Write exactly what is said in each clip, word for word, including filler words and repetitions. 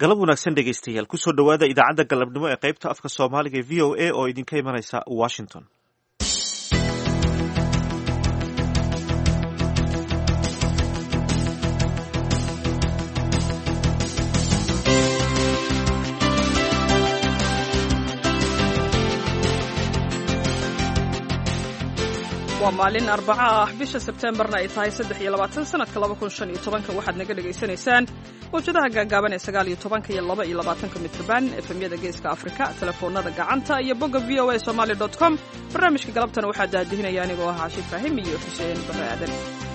galab wanaagsan dhegaystayaal kusoo dhowaada idaacadda galabnimo ee qaybta afka soomaaliga ee v o a oo idinka imanaysa washington. waa maalin arbaca ah bisha sebteembarna ay tahay saddex iyo labaatan sanadka laba kun shan iyo tobanka waxaad naga dhegaysanaysaan mawjadaha gaagaaban ee sagaal iyo tobanka iyo laba iyo labaatanka mitrban efemyada geeska afrika telefoonada gacanta iyo bogga v o a somaali dot com barnaamijka galabtana waxaa daadihinaya anigoo ah cashir faahim iyo xuseen bare aadan.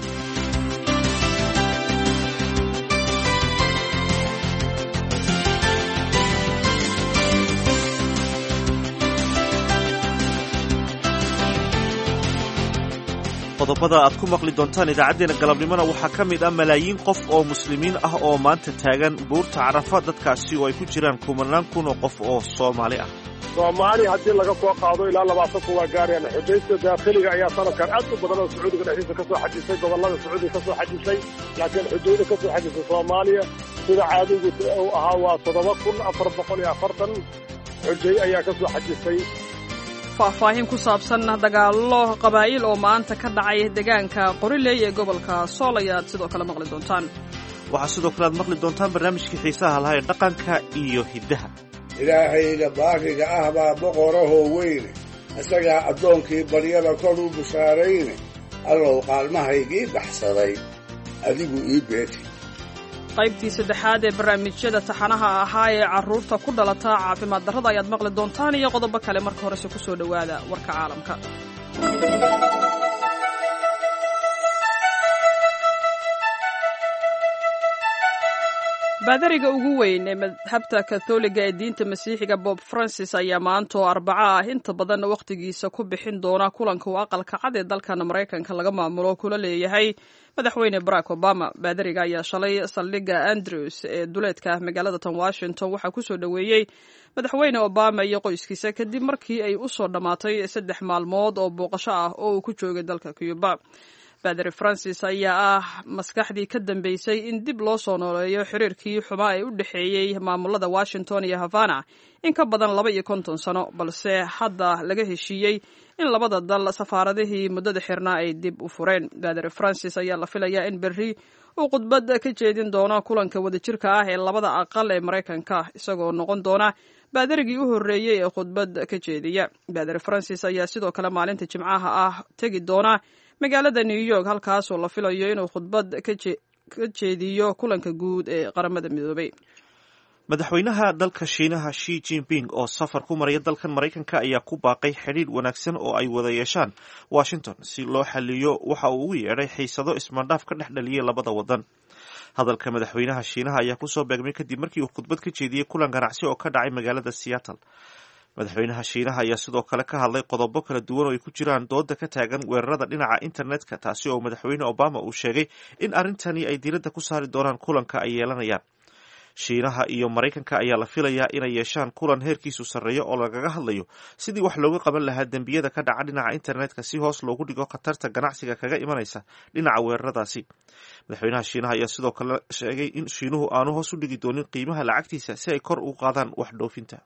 qodobada aad ku maqli doontaan idaacaddeenna galabnimona waxaa ka mid ah malaayiin qof oo muslimiin ah oo maanta taagan buurta carafa, dadkaasi oo ay ku jiraan kumanaan kun oo qof oo soomaali ah. soomaali haddii laga soo qaado ilaa labaatan kun waa gaarayaan. xujaysta daakhiliga ayaa sanadkan aad u badan oo sacuudiga dhexdiisa ka soo xajisay, gobollada sacuudiga ka soo xajisay, laakiin xujayda ka soo xajisay soomaaliya sida caadigu uu ahaa waa toddoba kun afar boqol iyo afartan xujay ayaa ka soo xajisay. faahfaahin ku saabsan dagaallo qabaa'il oo maanta ka dhacay deegaanka qoriley ee gobolka sool ayaad sidoo kale maqli doontaan. waxaa sidoo kale aad maqli doontaan barnaamijkii xiisaha lahaa ee dhaqanka iyo hiddaha. ilaahayga baariga ah baa boqorahoo weyne, isagaa addoonkii baryada kor u bushaarayne, allow qaalmahaygii baxsaday adigu ii beeti. qaybtii saddexaad ee barnaamijyada taxanaha ahaa ee carruurta ku dhalata caafimaad darrada ayaad maqli doontaan iyo qodobo kale. marka horese ku soo dhowaada warka caalamka. baadariga ugu weyn ee madhabta katholiga ee diinta masiixiga bob francis ayaa maanta oo arbaco ah inta badan wakhtigiisa ku bixin doona kulanka uu aqalka cad ee dalkan maraykanka laga maamulo kula leeyahay madaxweyne barack obama. baadariga ayaa shalay saldhigga andrews ee duleedka magaalada tan washington waxaa kusoo dhoweeyey madaxweyne obama iyo qoyskiisa kadib markii ay u soo dhammaatay saddex maalmood oo booqasho ah oo uu ku joogay dalka cuba. baadari francis ayaa ah maskaxdii ka dambeysay in dib loo soo nooleeyo xiriirkii xumaa ee u dhexeeyey maamulada washington iyo havana in ka badan laba iyo konton sano, balse hadda laga heshiiyey in labada dal safaaradihii muddada xirnaa ay dib u fureen. baadari francis ayaa la filayaa in berri uu khudbad ka jeedin doono kulanka wadajirka ah ee labada aqal ee maraykanka, isagoo noqon doona baadarigii u horreeyey ee khudbad ka jeediya. baadari francis ayaa sidoo kale maalinta jimcaha ah tegi doona magaalada new york, halkaasoo la filayo inuu khudbad ka jeediyo kulanka guud ee qaramada midoobay. madaxweynaha dalka shiinaha shi jinping oo safar ku maraya dalkan maraykanka ayaa ku baaqay xidhiidh wanaagsan oo ay wada yeeshaan washington si loo xaliyo waxa uu ugu yeedhay xiisado ismaandhaaf ka dhex dhaliyay labada wadan. hadalka madaxweynaha shiinaha ayaa kusoo beegmay kadib markii uu khudbad ka jeediyey kulan ganacsi oo ka dhacay magaalada seattle. madaxweynaha shiinaha ayaa sidoo kale ka hadlay qodobo kala duwan oo ay ku jiraan dooda ka taagan weerarada dhinaca internetka, taasi oo madaxweyne obama uu sheegay in arrintani ay diiradda ku saari doonaan kulanka ay yeelanayaan. shiinaha iyo maraykanka ayaa la filayaa inay yeeshaan kulan heerkiisu sarreeyo oo lagaga hadlayo sidii wax looga qaban lahaa dembiyada ka dhaca dhinaca internetka si hoos loogu dhigo khatarta ganacsiga kaga imanaysa dhinaca weeraradaasi. madaxweynaha shiinaha ayaa sidoo kale sheegay in shiinuhu aanu hoos u dhigi doonin qiimaha lacagtiisa si ay kor u qaadaan wax dhoofinta.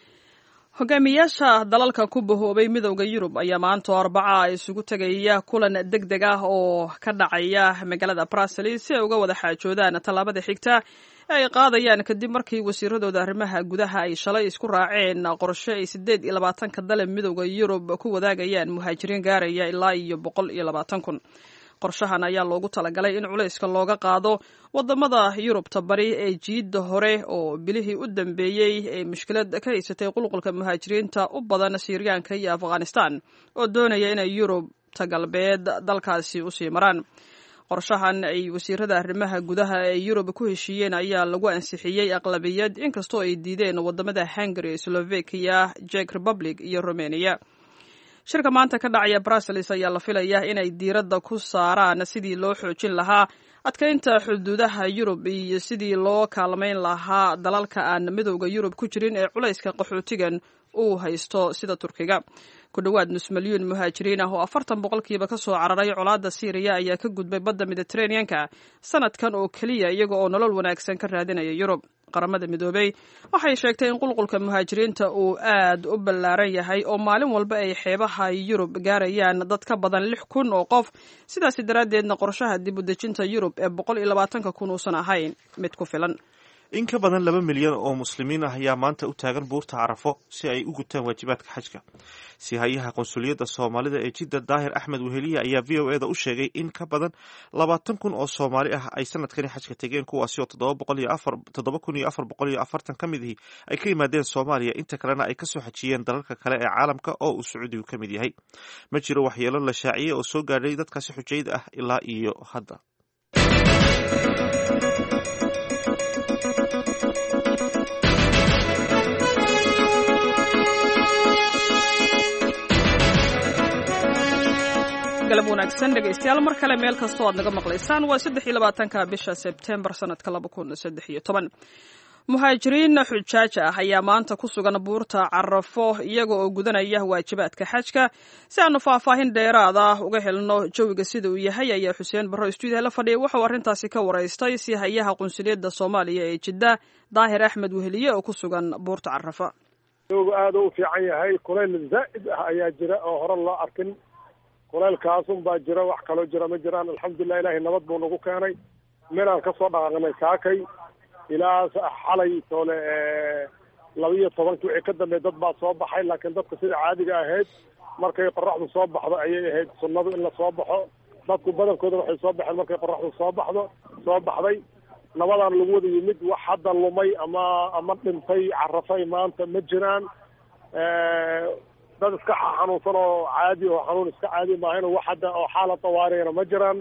hogaamiyaasha dalalka ku bahoobay midowda yurub ayaa maanta oo arbaca isugu tegaya kulan deg deg ah oo ka dhacaya magaalada brussels si ay uga wada xaajoodaan tallaabada xigta ee ay qaadayaan kadib markii wasiiradooda arrimaha gudaha ay shalay isku raaceen qorshe ay siddeed iyo labaatanka dal ee midowda yurub ku wadaagayaan muhaajiriin gaaraya ilaa iyo boqol iyo labaatan kun. qorshahan ayaa loogu talagalay in culayska looga qaado wadamada yurubta bari ee jiidda hore oo bilihii u dambeeyey ee mushkilad ka haysatay qulqulka muhaajiriinta u badan Siiriyaanka iyo Afghanistan oo doonaya inay Yurubta galbeed dalkaasi u sii maraan. qorshahan ay wasiirada arrimaha gudaha ee Yurub ku heshiiyeen ayaa lagu ansixiyey aqlabiyad, inkastoo ay diideen wadamada Hungary, Slovakia, Czech Republic iyo Romania. shirka maanta ka dhacaya Brussels ayaa la filayaa inay diiradda ku saaraan sidii loo xoojin lahaa adkaynta xuduudaha Yurub iyo sidii loo kaalmayn lahaa dalalka aan midowda Yurub ku jirin ee culayska qaxootigan uu haysto sida Turkiga. ku dhowaad nus milyuun muhaajiriin ah oo afartan boqolkiiba ka soo cararay colaadda Syria ayaa ka gudbay badda Mediterranean-ka sanadkan oo kaliya iyaga oo nolol wanaagsan ka raadinaya Yurub. qaramada midoobey waxay sheegtay in qulqulka muhaajiriinta uu aad u ballaaran yahay oo maalin walba ay xeebaha Yurub gaarayaan dad ka badan lix kun oo qof sidaas daraaddeedna qorshaha dib u dejinta Yurub ee boqol iyo labaatan kun uusan ahayn mid ku filan. in ka badan laba milyan oo muslimiin ah ayaa maanta u taagan buurta Carafo si ay u gutaan waajibaadka xajka. Sihayaha qonsuliyadda Soomaalida ee Jidda Daahir Axmed Weheliye ayaa V O A da u sheegay in ka badan labaatan kun oo Soomaali ah ay sanadkani xajka tageen, kuwaasi oo toddoba kun iyo afar boqol iyo afartan ka mid ay ka yimaadeen Soomaaliya, inta kalena ay kasoo xajiyeen dalalka kale ee caalamka oo uu Sacuudigu ka mid yahay. Ma jiro waxyeelo la shaaciyay oo soo gaadhay dadkaasi xujayda ah ilaa iyo hadda. galab wanaagsan dhegaystayaal mar kale meel kastoo aad naga maqlaysaan waa saddex iyo labaatanka bisha Sebtembar sanadka laba kun saddex iyo toban. muhaajiriin xujaaj ah ayaa maanta ku sugan buurta Carafo iyaga oo gudanaya waajibaadka xajka. si aanu faahfaahin dheeraad ah uga helno jawiga sida uu yahay ayaa Xuseen Barro stuudiyo la fadhiyay waxa uu arrintaasi ka waraystay sihayaha qonsuliyadda Soomaaliya ee Jidda Daahir Axmed Weheliye oo ku sugan buurta Carafo. jawigu aad u fiican yahay, kuleyl zaa'id ah ayaa jira oo hore loo arkin. kuleylkaasun baa jira, wax kaloo jira ma jiraan. alxamdulilah ilaahay nabad buu nagu keenay. minaan kasoo dhaqaaqnay saakay ilaa xalay toole laba iyo tobanki wixii ka dambeey dad baa soo baxay, laakiin dadka sida caadiga ahayd markay qoraxdu soo baxdo ayay ahayd sunnadu in la soo baxo. dadku badankooda waxay soo baxeen markay qoraxdu soo baxdo soo baxday. nabadaan lagu wada yimid, wax hadda lumay ama ama dhintay Carafay maanta ma jiraan. dad iska xanuunsan oo caadi oo xanuun iska caadi maahan wax hadda oo xaalad tawaariyana ma jiraan.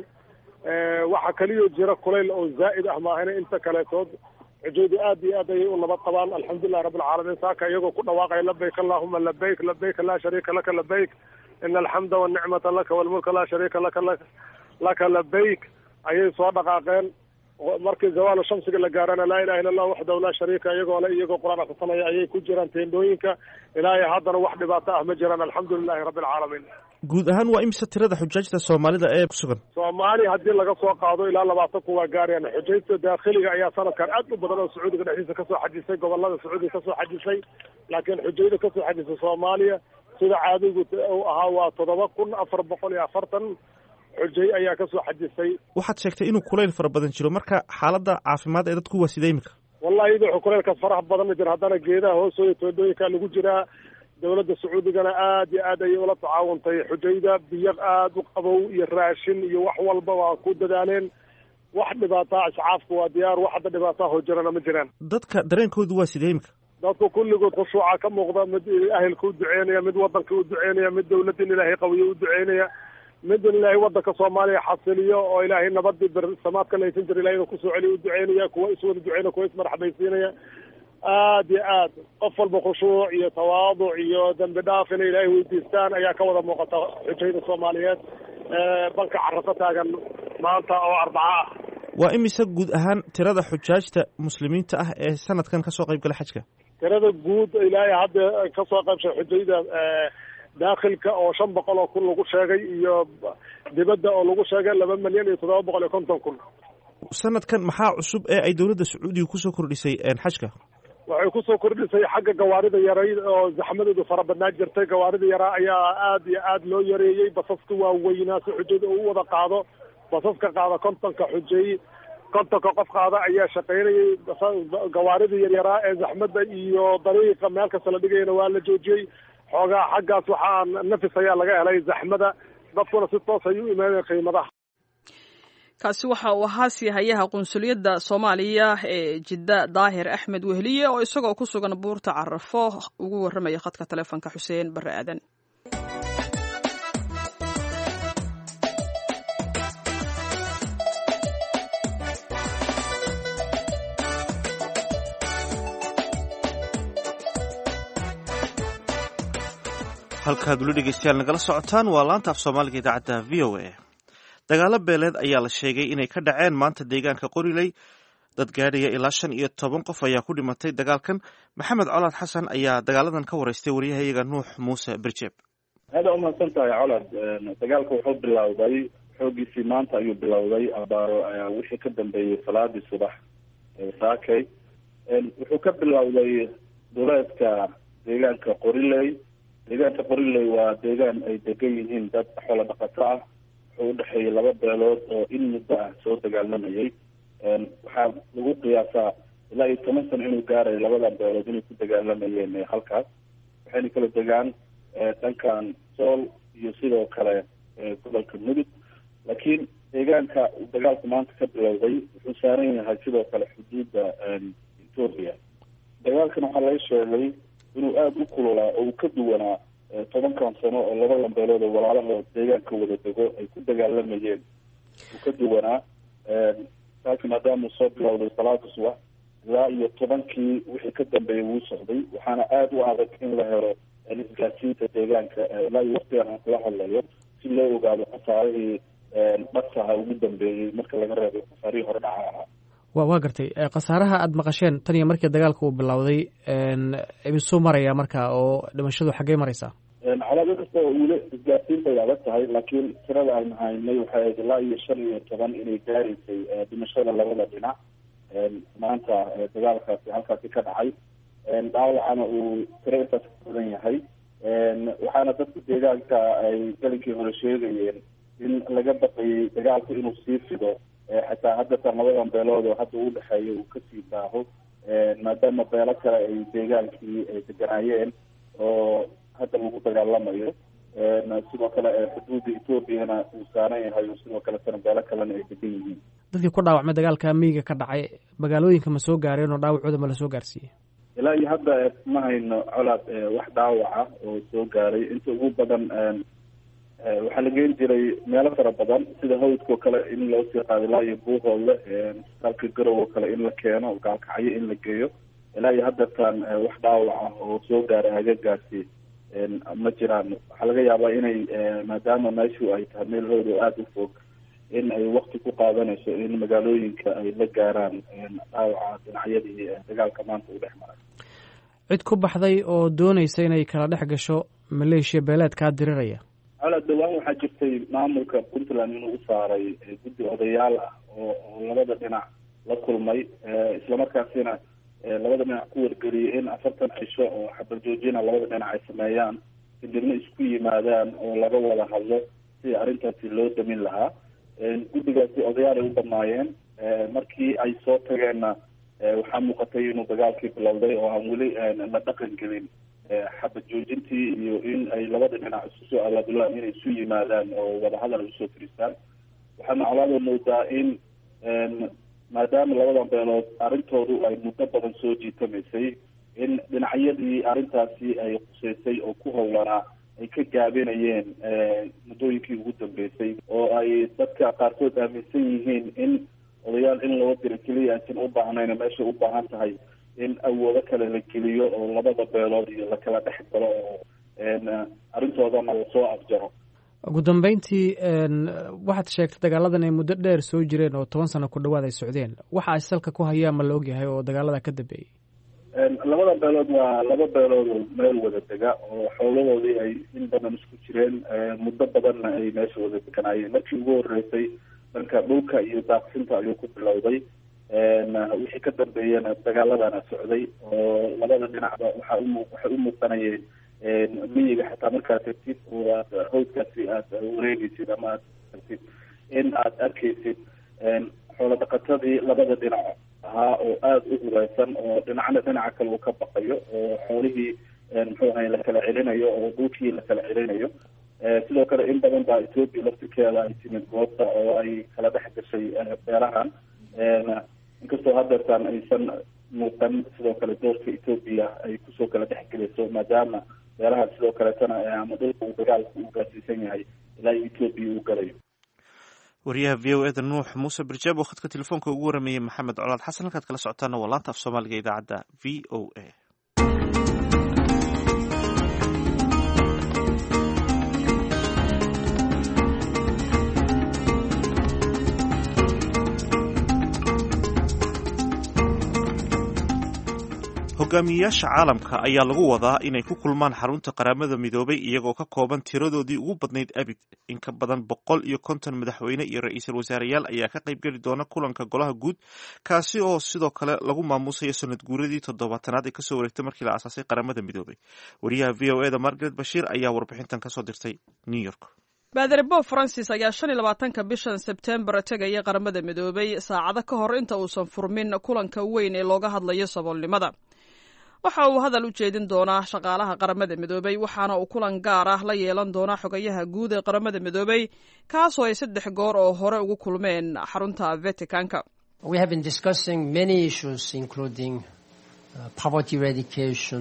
waxa kaliya jira kuleyl oo zaa'id ah maahan. inta kale tood xujaydu aad iyo aad ayay u nabad qabaan. alxamdulilah rabbil caalamiin. saaka iyagoo ku dhawaaqay labbayk allahumma labbayk labbayk laa shariika laka labbayk ina alxamda walnicmata laka walmulka laa shariika laka laka labbayk ayay soo dhaqaaqeen. markii zawaal shamsiga la gaarana laa ilaha illa allah wahdahu laa shariika iyagoo le iyagoo quraan akhrisanaya ayay ku jiraan teendooyinka. ilaahay haddana wax dhibaato ah ma jiraan. alxamdulilahi rabbil caalamiin. guud ahaan waa imisa tirada xujaajta Soomaalida ee ku sugan? Soomaali haddii laga soo qaado ilaa labaatan kun waa gaarayaan. xujayta daakhiliga ayaa sanadkan aad u badan oo Sacuudiga dhexdiisa kasoo xajisay, gobolada Sacuudiga kasoo xajisay. laakiin xujayda kasoo xajisay Soomaaliya sida caadigu uu ahaa waa toddoba kun afar boqol iyo afartan xujay ayaa kasoo xajisay. waxaad sheegtay inuu kuleyl fara badan jiro, marka xaaladda caafimaad ee dadku waa sidee imika? wallahi idoo kuleylkaas faraha badan jira, haddana geedaha hoostooda teendooyinka lagu jiraa. dowladda Sacuudigana aad iyo aad ayay ula tacaawuntay xujayda. biyo aad u qabow iyo raashin iyo wax walba waa ku dadaaleen. wax dhibaataa asxaabku waa diyaar, wax hadda dhibaataa hoo jirana ma jiraan. dadka dareenkoodu waa sidee imika? dadku kulligood khushuuca ka muuqda, mid ahelka u duceynaya, mid wadanka u duceynaya, mid dowladda in ilaahay qawiyo u duceynaya, mid in ilaahay wadanka Soomaaliya xasiliyo oo ilaahay nabadii samaadka laysan jira ilaahay ku soo celiyo u duceynaya. kuwa iswada duceynaya, kuwa ismarxabaysiinaya. aad iyo aad qof walba khushuuc iyo tawaaduc iyo dambi dhaaf inay ilaahay weydiistaan ayaa ka wada muuqata xujayda Soomaaliyeed ee banka Carafo taagan maanta oo Arbaca ah. waa imisa guud ahaan tirada xujaajta muslimiinta ah ee sanadkan kasoo qayb galay xajka? tirada guud ilaahay hadda kasoo qaybshay xujayda daakhilka oo shan boqol oo kun lagu sheegay iyo dibadda oo lagu sheegay laba milyan iyo toddoba boqol iyo konton kun. sanadkan maxaa cusub ee ay dowladda Sacuudiga kusoo kordhisay xajka? waxay kusoo kordhisay xagga gawaarida yarayd oo zaxmadoodu fara badnaa jirtay. gawaarida yaraa ayaa aad iyo aad loo yareeyey. basaska waaweynaa si xujada uu wada qaado. basaska qaada kontonka xujay kontonka qof qaada ayaa shaqaynayay. gawaarida yaryaraa ee zaxmada iyo dariiqa meel kasta la dhigayana waa la joojiyey. xoogaa xaggaas waxaa nafis ayaa laga helay zaxmada. dadkuna si toos ay u imaaneen qiimadaha. kaasi waxa uu ahaa sihayaha qunsuliyadda Soomaaliya ee Jidda Daahir Axmed Weheliye oo isagoo ku sugan buurta Carafo ugu warramaya khadka taleefanka Xuseen Barre Aadan. halkaad ula dhegeystayaal nagala socotaan waa laanta af Soomaaliga idaacadda V O A. dagaalo beeleed ayaa la sheegay inay ka dhaceen maanta deegaanka Qoriley. dad gaadhaya ilaa shan iyo toban qof ayaa ku dhimatay dagaalkan. maxamed colaad xasan ayaa dagaaladan ka waraystay wariyahayaga Nuux Muuse Birjeeb. aada u mahadsan tahay colaad. dagaalka wuxuu bilowday xoogiisii maanta ayuu bilowday abaaro wixii ka dambeeyey salaadii subax saakay wuxuu ka bilowday duleedka deegaanka qoriley. deegaanka qoriley waa deegaan ay degan yihiin dad xoolo dhaqato ah. wuxuu udhexeeyay laba beelood oo in muddo ah soo dagaalamayay. waxaa lagu qiyaasaa ilaa iyo toban sano inuu gaarayo labadan beelood inay ku dagaalamayeen halkaas. waxayna kala degaan dhankan sool iyo sidoo kale gobolka mudug. laakiin deegaanka uu dagaalku maanta ka bilowday wuxuu saaran yahay sidoo kale xuduudda ethoopia. dagaalkan waxaa laga sheegay inuu aada u kululaa oo uu ka duwanaa tobankan sano oo labadan beelood oo walaalahood deegaanka wada dego ay ku dagaalamayeen uu ka duwanaa. taasi maadaama uu soo bilowday salaada subax ilaa iyo tobankii wixii ka dambeeyay wuu socday. waxaana aada u adag in la helo isgaarsiinta deegaanka ilaa iyo waqtigan aan kula hadlayo si loo ogaado khasaarihii dhaqsaha ugu dambeeyey marka laga reebo khasaarihii hore dhaca ahaa. wa waa gartay khasaaraha aada maqasheen tan iyo markii dagaalka uu bilowday imisuu maraya marka oo dhimashadu xaggey maraysaa? calaado kasta oo weli isgaarsiinta ay adag tahay, laakiin tirada aynu haynay waxay ahayd ilaa iyo shan iyo toban inay gaaraysay dhimashada labada dhinac maanta dagaalkaasi halkaasi ka dhacay. dhaawacana uu tiro intaas ka badan yahay. waxaana dadka deegaanka ay galinkii hore sheegayeen in laga baqayay dagaalku inuu sii fido xataa haddatan labadan beelood oo hadda u dhexeeya uu kasii daaho maadaama beelo kale ay deegaankii ay deganaayeen oo hadda lagu dagaalamayo. sidoo kale xuduudda ethoopiana uu saaran yahay oo sidoo kale tana beelo kalena ay degan yihiin. dadkii ku dhaawacmay dagaalka miyiga ka dhacay magaalooyinka ma soo gaareen oo dhaawacooda ma la soo gaarsiiyey? ilaa iyo hadda ma hayno colaad wax dhaawaca oo soo gaaray. inta ugu badan waxaa la geyn jiray meelo fara badan sida hawdka oo kale in loo sii qaado ilaa iyo buuhoodle, isbitaalka garow oo kale in la keeno, gaalkacyo in la geeyo. ilaa iyo haddatan wax dhaawaca oo soo gaaray hagagaasi ma jiraan. waxaa laga yaabaa inay maadaama meeshu ay tahay meel hawd oo aada u fog in ay wakti ku qaadanayso in magaalooyinka ay la gaaraan dhaawaca dhinacyadii dagaalka maanta u dhex maray. cid ku baxday oo doonaysa inay kala dhex gasho maleeshiya beeleedkaa diriraya? colaad dhawaan waxaa jirtay maamulka puntland inuu u saaray guddi odayaal ah oo oo labada dhinac la kulmay islamarkaasina labada dhinac ku wargeliyay in afartan cisho oo xabal joojina labada dhinac ay sameeyaan kadibna isku yimaadaan oo laga wada hadlo si arrintaasi loo damin lahaa. guddigaasi odayaal ay u badnaayeen. markii ay soo tageenna waxaa muuqatay inuu dagaalkii bilowday oo aan weli la dhaqan gelin xabad joojintii iyo in ay labada dhinac isku soo alaabulaan inay isu yimaadaan oo wadahadal ay usoo firistaan. waxaana colaada moodaa in maadaama labadan beelood arrintoodu ay muddo badan soo jiitamaysay in dhinacyadii arrintaasi ay qusaysay oo ku howlanaa ay ka gaabinayeen muddooyinkii ugu dambeysay oo ay dadka qaarkood aaminsan yihiin in odayaal in loo diro keliya aysan u baahnayn meesha u baahan tahay in awoodo kale la geliyo oo labada beelood iyo lakala dhex galo oo arrintoodana lasoo afjaro. ugu dambeyntii waxaad sheegtay dagaaladan ay muddo dheer soo jireen oo toban sano ku dhawaad ay socdeen. waxa ay salka ku hayaan ma la ogyahay oo dagaalada ka dambeeyey? labada beelood waa laba beelood oo meel wada dega oo xoolahoodii ay in badan isku jireen muddo badanna ay meesha wada deganaayeen. markii ugu horeysay dhanka dhulka iyo daaqsinta ayuu ku bilowday. wixii ka dambeeyana dagaaladana socday oo labada dhinacba waxaa umu waxay u muuqanayeen miyiga xataa markaad tagtid oo aad hawdkaasi aad wareegaysid ama aad tagtid in aad arkaysid xoolo dhaqatadii labada dhinac ahaa oo aada u huraysan oo dhinacna dhinaca kale uu ka baqayo oo xoolihii muxuu ahay la kala celinayo oo dhulkii la kala celinayo. sidoo kale in badan baa ethoopia laftirkeeda ay timid goobta oo ay kala dhex gashay beelahan. inkastoo haddeertaan aysan muuqan sidoo kale doorka ethoopia ay kusoo kala dhex gelayso maadaama beelahan sidoo kaleetana ama dhulka uu dagaalku u gaarsiisan yahay ilaa ethoopia uu galayo. wariyaha v o eda nuux muuse birjaab oo khadka telefoonka ugu warameeyey maxamed colaad xasan. halkaad kala socotaana waa laanta af soomaaliga idaacadda v o a. hogaamiyayaasha caalamka ayaa lagu wadaa inay ku kulmaan xarunta qaramada midoobay iyagoo ka kooban tiradoodii ugu badnayd abid. In ka badan boqol iyo konton madaxweyne iyo ra-iisul wasaareyaal ayaa ka qayb geli doona kulanka golaha guud, kaasi oo sidoo kale lagu maamuusayo sanad guuradii toddobaatanaad ee kasoo wareegtay markii la aasaasay qaramada midoobay. wariyaha v o eda margaret bashiir ayaa warbixintan kasoo dirtay new york. baadare bob francis ayaa shan iyo labaatanka bishan sebtembar tegaya qaramada midoobay saacado ka hor inta uusan furmin kulanka weyn ee looga hadlayo saboolnimada. waxa uu hadal u jeedin doonaa shaqaalaha qaramada midoobay, waxaana uu kulan gaar ah la yeelan doonaa xogayaha guud ee qaramada midoobay, kaasoo ay saddex goor oo hore ugu kulmeen xarunta Vaticanka. We have been discussing many issues including uh, poverty eradication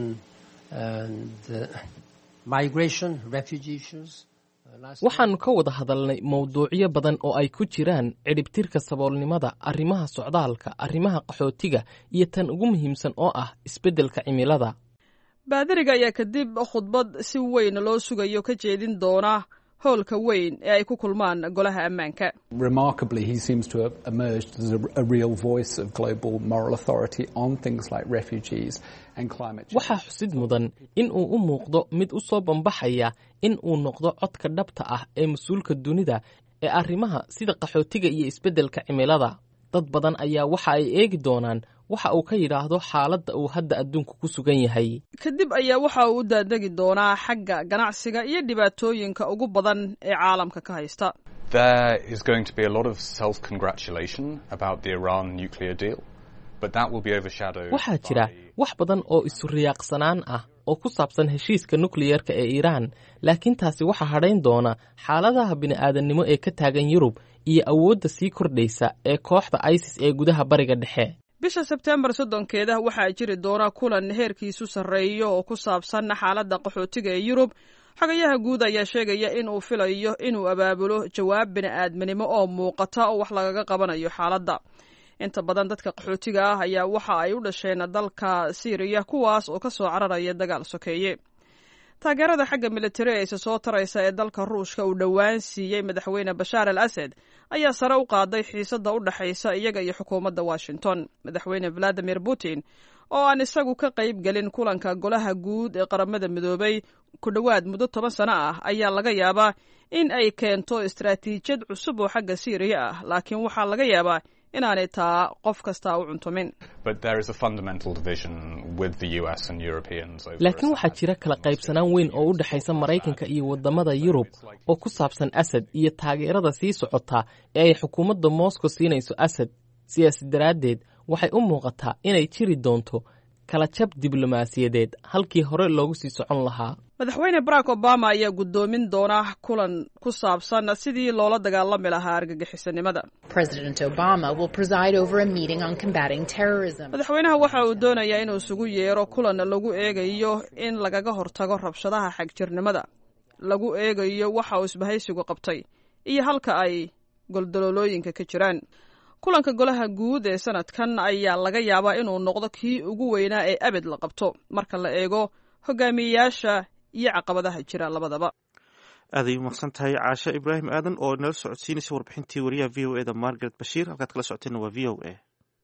and uh, migration, refugee issues. waxaannu ka wada hadalnay mawduucyo badan oo ay ku jiraan cidhibtirka saboolnimada, arrimaha socdaalka, arrimaha qaxootiga iyo tan ugu muhiimsan oo ah isbeddelka cimilada. baadariga ayaa kadib khudbad si weyn loo sugayo ka jeedin doona hoolka weyn ee ay ku kulmaan golaha ammaanka. Remarkably, he seems to have emerged as a, a real voice of global moral authority on things like refugees and climate change. waxaa xusid mudan in uu u muuqdo mid u soo bambaxaya in uu noqdo codka dhabta ah ee mas-uulka dunida ee arrimaha sida qaxootiga iyo isbeddelka cimilada. dad badan ayaa waxa ay eegi doonaan waxa uu ka yidhaahdo xaaladda uu hadda adduunku ku sugan yahay. kadib ayaa waxa uu u daadegi doonaa xagga ganacsiga iyo dhibaatooyinka ugu badan ee caalamka ka haysta. There is going to be a lot of self-congratulation about the Iran nuclear deal, but that will be overshadowed. waxaa jira wax badan oo isu riyaaqsanaan ah oo ku saabsan heshiiska nukliyeerka ee Iiraan, laakiin taasi waxa hadhayn doona xaaladaha bini'aadanimo ee ka taagan Yurub iyo awoodda sii kordhaysa ee kooxda ISIS ee gudaha bariga dhexe. bisha sebtembar soddonkeeda waxaa jiri doona kulan heerkiisu sarreeyo oo ku saabsan xaaladda qaxootiga ee Yurub. xogayaha guud ayaa sheegaya in uu filayo inuu abaabulo jawaab bini'aadminimo oo muuqata oo wax lagaga qabanayo xaaladda. inta badan dadka qaxootiga ah ayaa waxa ay u dhasheen dalka Syria, kuwaas oo ka soo cararaya dagaal sokeeye. taageerada xagga militari ee isa soo taraysa ee dalka Ruushka uu dhowaan siiyey madaxweyne Bashar al-Assad ayaa sare u qaaday xiisadda u dhaxaysa iyaga iyo xukuumadda Washington. madaxweyne Vladimir Putin oo aan isagu ka qayb gelin kulanka golaha guud ee qaramada midoobay ku dhowaad muddo toban sano ah ayaa laga yaabaa in ay keento istaraatiijiyad cusub oo xagga Syria ah, laakiin waxaa laga yaabaa inaanay taa qof kasta u cuntumin. laakiin waxaa jira kala qaybsanaan weyn oo u dhaxaysa Maraykanka iyo waddamada Yurub oo ku saabsan Assad iyo taageerada sii socota ee ay xukuumadda Moscow siinayso Assad. sidaas daraaddeed waxay u muuqataa inay jiri doonto kala jab diblomaasiyadeed halkii hore loogu sii socon lahaa. madaxweyne Barack Obama ayaa guddoomin doona kulan ku saabsan sidii loola dagaalami lahaa argagixisanimada. President Obama will preside over a meeting on combating terrorism. madaxweynaha waxa uu doonayaa inuu isugu yeero kulan lagu eegayo in lagaga hortago rabshadaha xagjirnimada, lagu eegayo waxa uu isbahaysigu qabtay iyo halka ay goldololooyinka ka jiraan. kulanka golaha guud ee sanadkan ayaa laga yaabaa inuu noqdo kii ugu weynaa ee abad la qabto marka la eego hogaamiyeyaasha iyo caqabadaha jira labadaba. aaday umaqsan tahay caashe ibraahim aadan oo nala socodsiinaysa warbixintii wariyaha v o eda margaret bashiir. halkaad kala socoteenna waa v o a.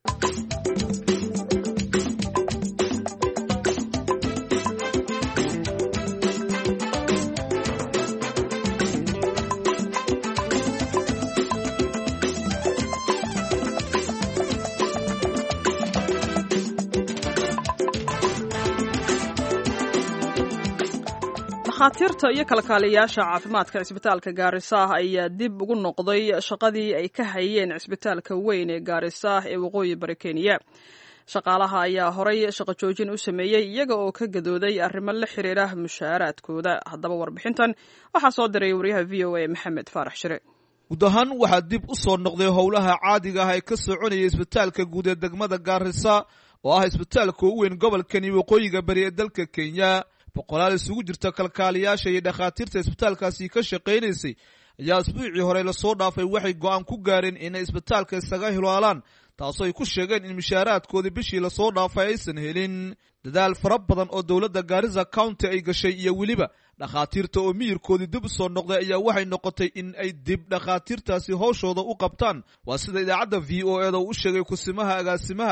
dhakhaatiirta iyo kalkaaliyayaasha caafimaadka cisbitaalka Gaarisa ayaa dib ugu noqday shaqadii ay ka hayeen cisbitaalka weyn ee Gaarisa ee waqooyi bari Kenya. shaqaalaha ayaa horay shaqo joojin u sameeyey iyaga oo ka gadooday arrimo la xiriira mushaaraadkooda. haddaba warbixintan waxaa soo diray wariyaha v o a Maxamed Faarax Shire. guud ahaan waxaa dib u soo noqday howlaha caadiga ah ee ka soconaya isbitaalka guud ee degmada Gaarisa oo ah isbitaalka ugu weyn gobolkani waqooyiga bari ee dalka Kenya. boqolaal isugu jirta kalkaaliyaasha iyo dhakhaatiirta isbitaalkaasi ka shaqaynaysay ayaa isbuucii hore lasoo dhaafay waxay go'aan ku gaareen inay isbitaalka isaga hilaalaan, taasoo ay ku sheegeen in mushaaraadkoodii bishii lasoo dhaafay aysan helin. dadaal fara badan oo dowladda Garissa County ay gashay iyo weliba dhakhaatiirta oo miyirkoodii dib u soo noqday ayaa waxay noqotay in ay dib dhakhaatiirtaasi howshooda u qabtaan. waa sida idaacadda v o eda u sheegay kusimaha agaasimaha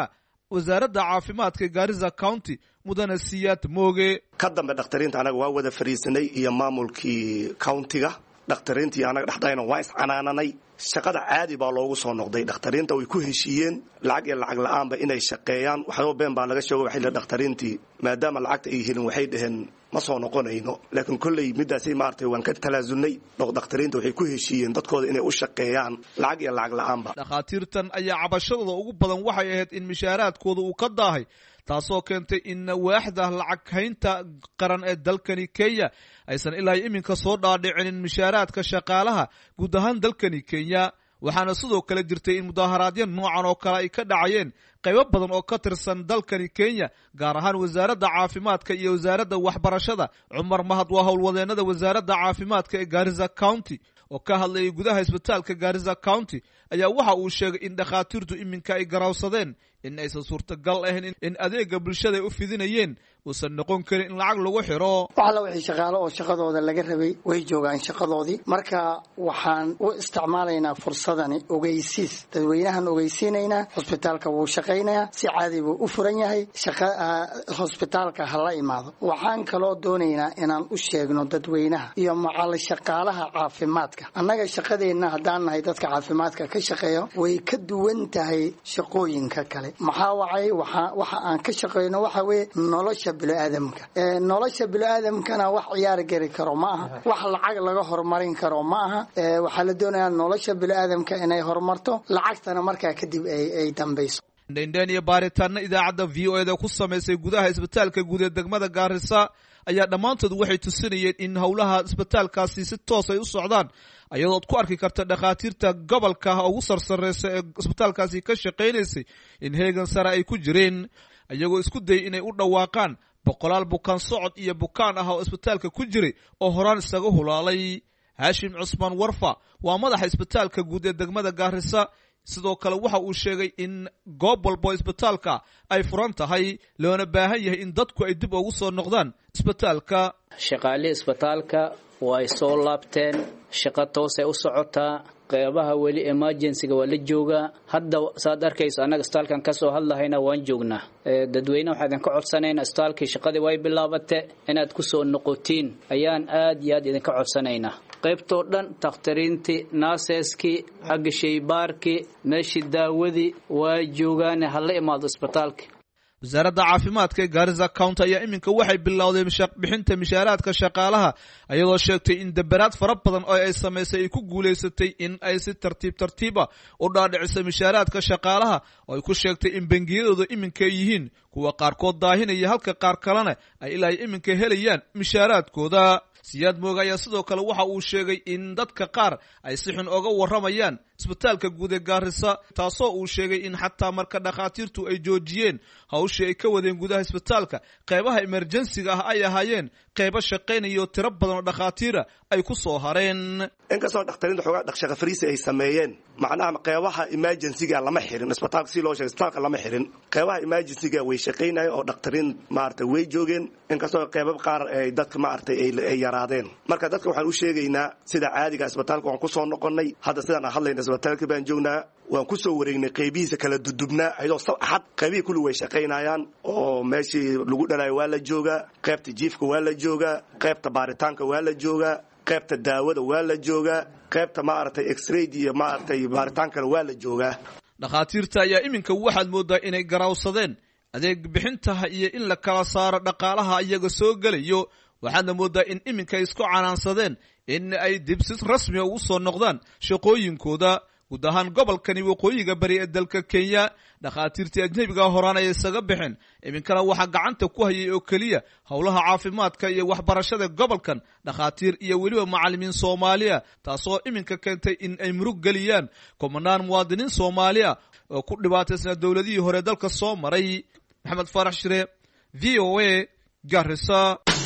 wasaaradda caafimaadka Garissa County mudane Siyaad Mooge. ka dambe dhaqtariinta anaga waa wada fariisanay iyo maamulkii countiga dhaqtariintii anaga dhaxdayna waa iscanaananay shaqada caadi baa loogu soo noqday dhaqtariinta way ku heshiiyeen lacag iyo lacag la'aanba inay shaqeeyaan waxba been baa laga sheegay waxay dhaqtariintii maadaama lacagta ay helin waxay dhaheen ma soo noqonayno laakiin kullay midaasay maartay waan ka talaasunay dhaqtariinta waxay ku heshiiyeen dadkooda inay u shaqeeyaan lacag iyo lacag la'aanba. dhaqaatiirtan ayaa cabashadooda ugu badan waxay ahayd in mishaaraadkooda uu ka daahay taasoo keentay in waaxda lacag haynta qaran ee dalkani Kenya aysan ilaa iminka soo dhaadhicinin mishaaraadka shaqaalaha guud ahaan dalkani Kenya. waxaana sidoo kale jirtay in mudaharaadyo noocan oo kale ay ka dhacayeen qaybo badan oo ka tirsan dalkani Kenya gaar ahaan wasaaradda caafimaadka iyo wasaaradda waxbarashada. Cumar Mahad waa howlwadeenada wasaaradda caafimaadka ee Garissa County oo ka hadlayay gudaha isbitaalka Garissa County ayaa waxa uu sheegay in dhaqaatiirtu iminka ay garawsadeen in aysan suurtagal ahayn in adeega bulshada ay u fidinayeen uusan noqon karin in lacag lagu xiro. waxa la wixii shaqaale oo shaqadooda laga rabay way joogaan shaqadoodii marka waxaan u isticmaalaynaa fursadani ogeysiis dadweynahan ogeysiinaynaa hosbitaalka wuu shaqaynayaa si caadi buu u furan yahay shaqa hosbitaalka hala imaado. waxaan kaloo doonaynaa inaan u sheegno dadweynaha iyo macal shaqaalaha caafimaadka annaga shaqadeena haddaan nahay dadka caafimaadka ka shaqeeyo way ka duwan tahay shaqooyinka kale. maxaa wacay waxa waxa aan ka shaqeyno waxa weeye nolosha bini'aadamka ee nolosha bini'aadamkana wax ciyaar gari karo ma aha wax lacag laga horumarin karo ma aha ee waxa la doonayaa nolosha bini'aadamka inay horumarto lacagtana markaa kadib ay ay dambayso. Ndendeen iyo baaritaanna idaacadda V O A da ku sameysay gudaha isbitaalka guud ee degmada Garissa ayaa dhammaantood waxay tusinayeen in howlaha isbitaalkaasi si toos ay u socdaan ayadood ku arki karta dhaqaatiirta gobolka ugu sarsareysa ee isbitaalkaasi ka shaqeynaysay in heegan sare ay ku jireen ayagoo isku dayay inay u dhawaaqaan boqolaal bukaan socod iyo bukaan ah oo isbitaalka ku jiray oo horaan isaga hulaalay. Hashim Cusman Warfa waa madaxa isbitaalka guud ee degmada Garissa sidoo kale waxa uu sheegay in goob walba isbitaalka ay furan tahay loona baahan yahay in dadku ay dib ugu soo noqdaan isbitaalka. shaqaale isbitaalka way soo laabteen shaqo toos ay u socotaa qeybaha weli emergency-ga waa la joogaa hadda saad arkayso anaga isbitaalkan ka soo hadlahayna waan joognaa dadweynaha waxaan idinka codsanaynaa isbitaalkii shaqadii way bilaabatay inaad ku soo noqotiin ayaan aad iyo aad idinka codsanaynaa qaybtoo dhan takhtariintii naaseeskii xagga shaybaarkii meeshii daawadii waa joogaan hala imaado isbitaalka. wasaaradda caafimaadka ee Garissa County ayaa iminka waxay bilowday bixinta mishaaraadka shaqaalaha ayadoo sheegtay in dabaraad fara badan oo ay sameysay ay ku guuleysatay in ay si tartiib tartiiba u dhaadhiciso mishaaraadka shaqaalaha oo ay ku sheegtay in bangiyadooda iminka ay yihiin kuwa qaarkood daahinaya halka qaar kalena ay ilaa iminka helayaan mishaaraadkooda. Siyaad Mooge ayaa sidoo kale waxa uu sheegay in dadka qaar ay si xun oga waramayaan isbitaalka guud ee Garissa taasoo uu sheegay in xataa marka dhaqaatiirtu ay joojiyeen hawshii ay ka wadeen gudaha isbitaalka qaybaha emergency-ga ah ay ahaayeen qaybo shaqeynaya tiro badan oo dhaqaatiira ay ku soo hareen. inkastoo dhaqtariinta xogaa dhaqshaqa fariisi ay sameeyeen macnaha qaybaha emergency-ga lama xirin isbitaalka si loo sheegay isbitaalka lama xirin qaybaha emergency-ga way shaqeynayeen oo dhaqtariin maartay way joogeen inkastoo qaybo qaar ay dadka maartay ay yaraadeen. marka dadka waxaan u sheegaynaa sida caadiga isbitaalka waan ku soo noqonnay hadda sidaan aan hadlayna isbitaalka baan joognaa waan ku soo wareegnay qaybihiisa kala dudubnaa ayadoo sabxad qaybihii kulli way shaqaynayaan oo meeshii lagu dhalayo waa la joogaa qaybta jiifka waa la joogaa qaybta baaritaanka waa la joogaa qaybta daawada waa la joogaa qaybta maaragtay x-ray iyo maaragtay baaritaankana waa la joogaa. dhaqaatiirta ayaa iminka waxaad moodaa inay garawsadeen adeeg bixintaha iyo in la kala saaro dhaqaalaha iyaga soo gelayo waxaadna moodaa in iminka ay isku canaansadeen in ay dib si rasmi ugu soo noqdaan shaqooyinkooda guud ahaan gobolkani waqooyiga bari ee dalka Kenya. dhaqaatiirtii ajnabiga horaan ay isaga bixin iminkana waxa gacanta ku hayay oo kaliya howlaha caafimaadka iyo waxbarashada gobolkan dhaqaatiir iyo weliba macallimiin Soomaaliya taasoo iminka keentay in ay murug galiyaan kumanaan muwaadiniin Soomaaliya oo ku dhibaataysan dawladihii hore dalka soo maray. Maxamed Farax Shire V O A Garissa.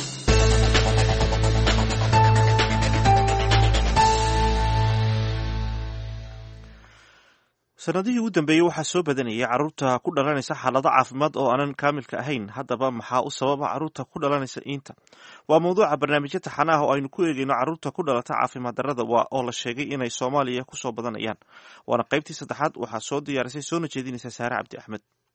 sanadihii ugu dambeeyey waxaa soo badanayay carruurta ku dhalanaysa xaalado caafimaad oo aanan kaamilka ahayn. haddaba maxaa u sababa carruurta ku dhalanaysa iinta? waa mawduuca barnaamijyo taxane ah oo aynu ku eegayno carruurta ku dhalata caafimaad darrada oo la sheegay inay Soomaaliya ku soo badanayaan. waana qaybtii saddexaad waxaa soo diyaarisay soona jeedinaysa Saare Cabdi Axmed.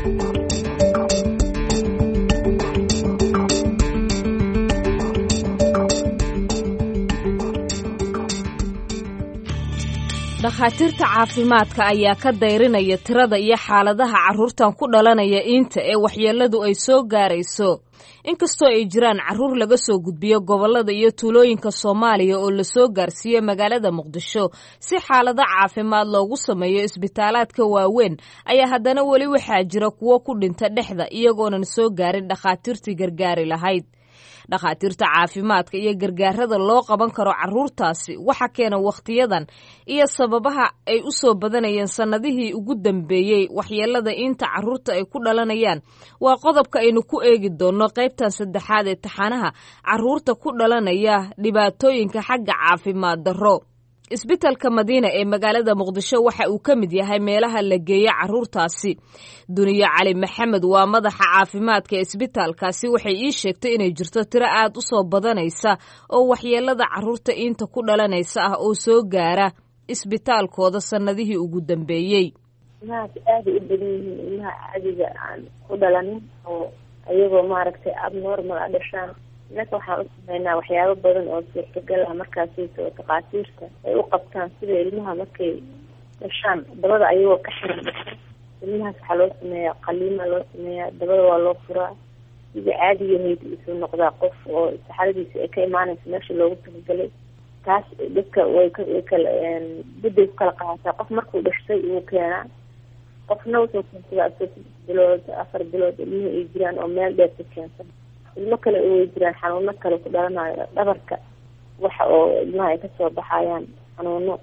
dhakhaatiirta caafimaadka ayaa ka dayrinaya tirada iyo xaaladaha carruurtan ku dhalanaya iinta ee waxyeelladu ay soo gaarayso inkastoo ay jiraan carruur laga soo gudbiyo gobollada iyo tuulooyinka Soomaaliya oo la soo gaarsiiyey magaalada Muqdisho si xaalado caafimaad loogu sameeyo isbitaalaadka waaweyn ayaa haddana weli waxaa jira kuwo ku dhinta dhexda iyagoonan soo gaarin dhakhaatiirtii gargaari lahayd dhakhaatiirta caafimaadka iyo gargaarada loo qaban karo carruurtaasi waxa keena wakhtiyadan iyo sababaha ay u soo badanayeen sannadihii ugu dambeeyey waxyeellada inta carruurta ay ku dhalanayaan waa qodobka aynu ku eegi doonno qaybtan saddexaad ee taxanaha carruurta ku dhalanaya dhibaatooyinka xagga caafimaad darro isbitaalka Madiina ee magaalada Muqdisho waxa uu ka mid yahay meelaha la geeyo carruurtaasi Duniya Cali Maxamed waa madaxa caafimaadka isbitaalkaasi waxay ii sheegtay inay jirto tiro aad u soo badanaysa oo waxyeellada carruurta inta ku dhalanaysa ah oo soo gaara isbitaalkooda sanadihii ugu dambeeyay naas aad u badan yihiin ilmaha caadiga aan ku dhalanin oo ayagoo maaragtay abnormal ah dhashaan inaka waxaan u sameynaa waxyaabo badan oo suurtagal ah markaasiisa oo takhaatiirta ay u qabtaan sida ilmaha markay dhashaan dabada ayagoo ka xiran ilmahaas waxaa loo sameeyaa qaliima loo sameeyaa dabada waa loo furaa sida caadigahayd isuu noqdaa qof oo saxaradiisa ay ka imaanaysa meesha loogu talagalay taas dadka way kala bedel ku kala qaadataa qof markuu dhashtay uu keenaa qofna wuxuu keensadaa saddex bilood afar bilood ilmuhu ay jiraan oo meel dheer ka keensan ilmo kale way jiraan xanuuno kale ku dhalanayo dhabarka waxa oo ilmaha ay kasoo baxayaan xanuuno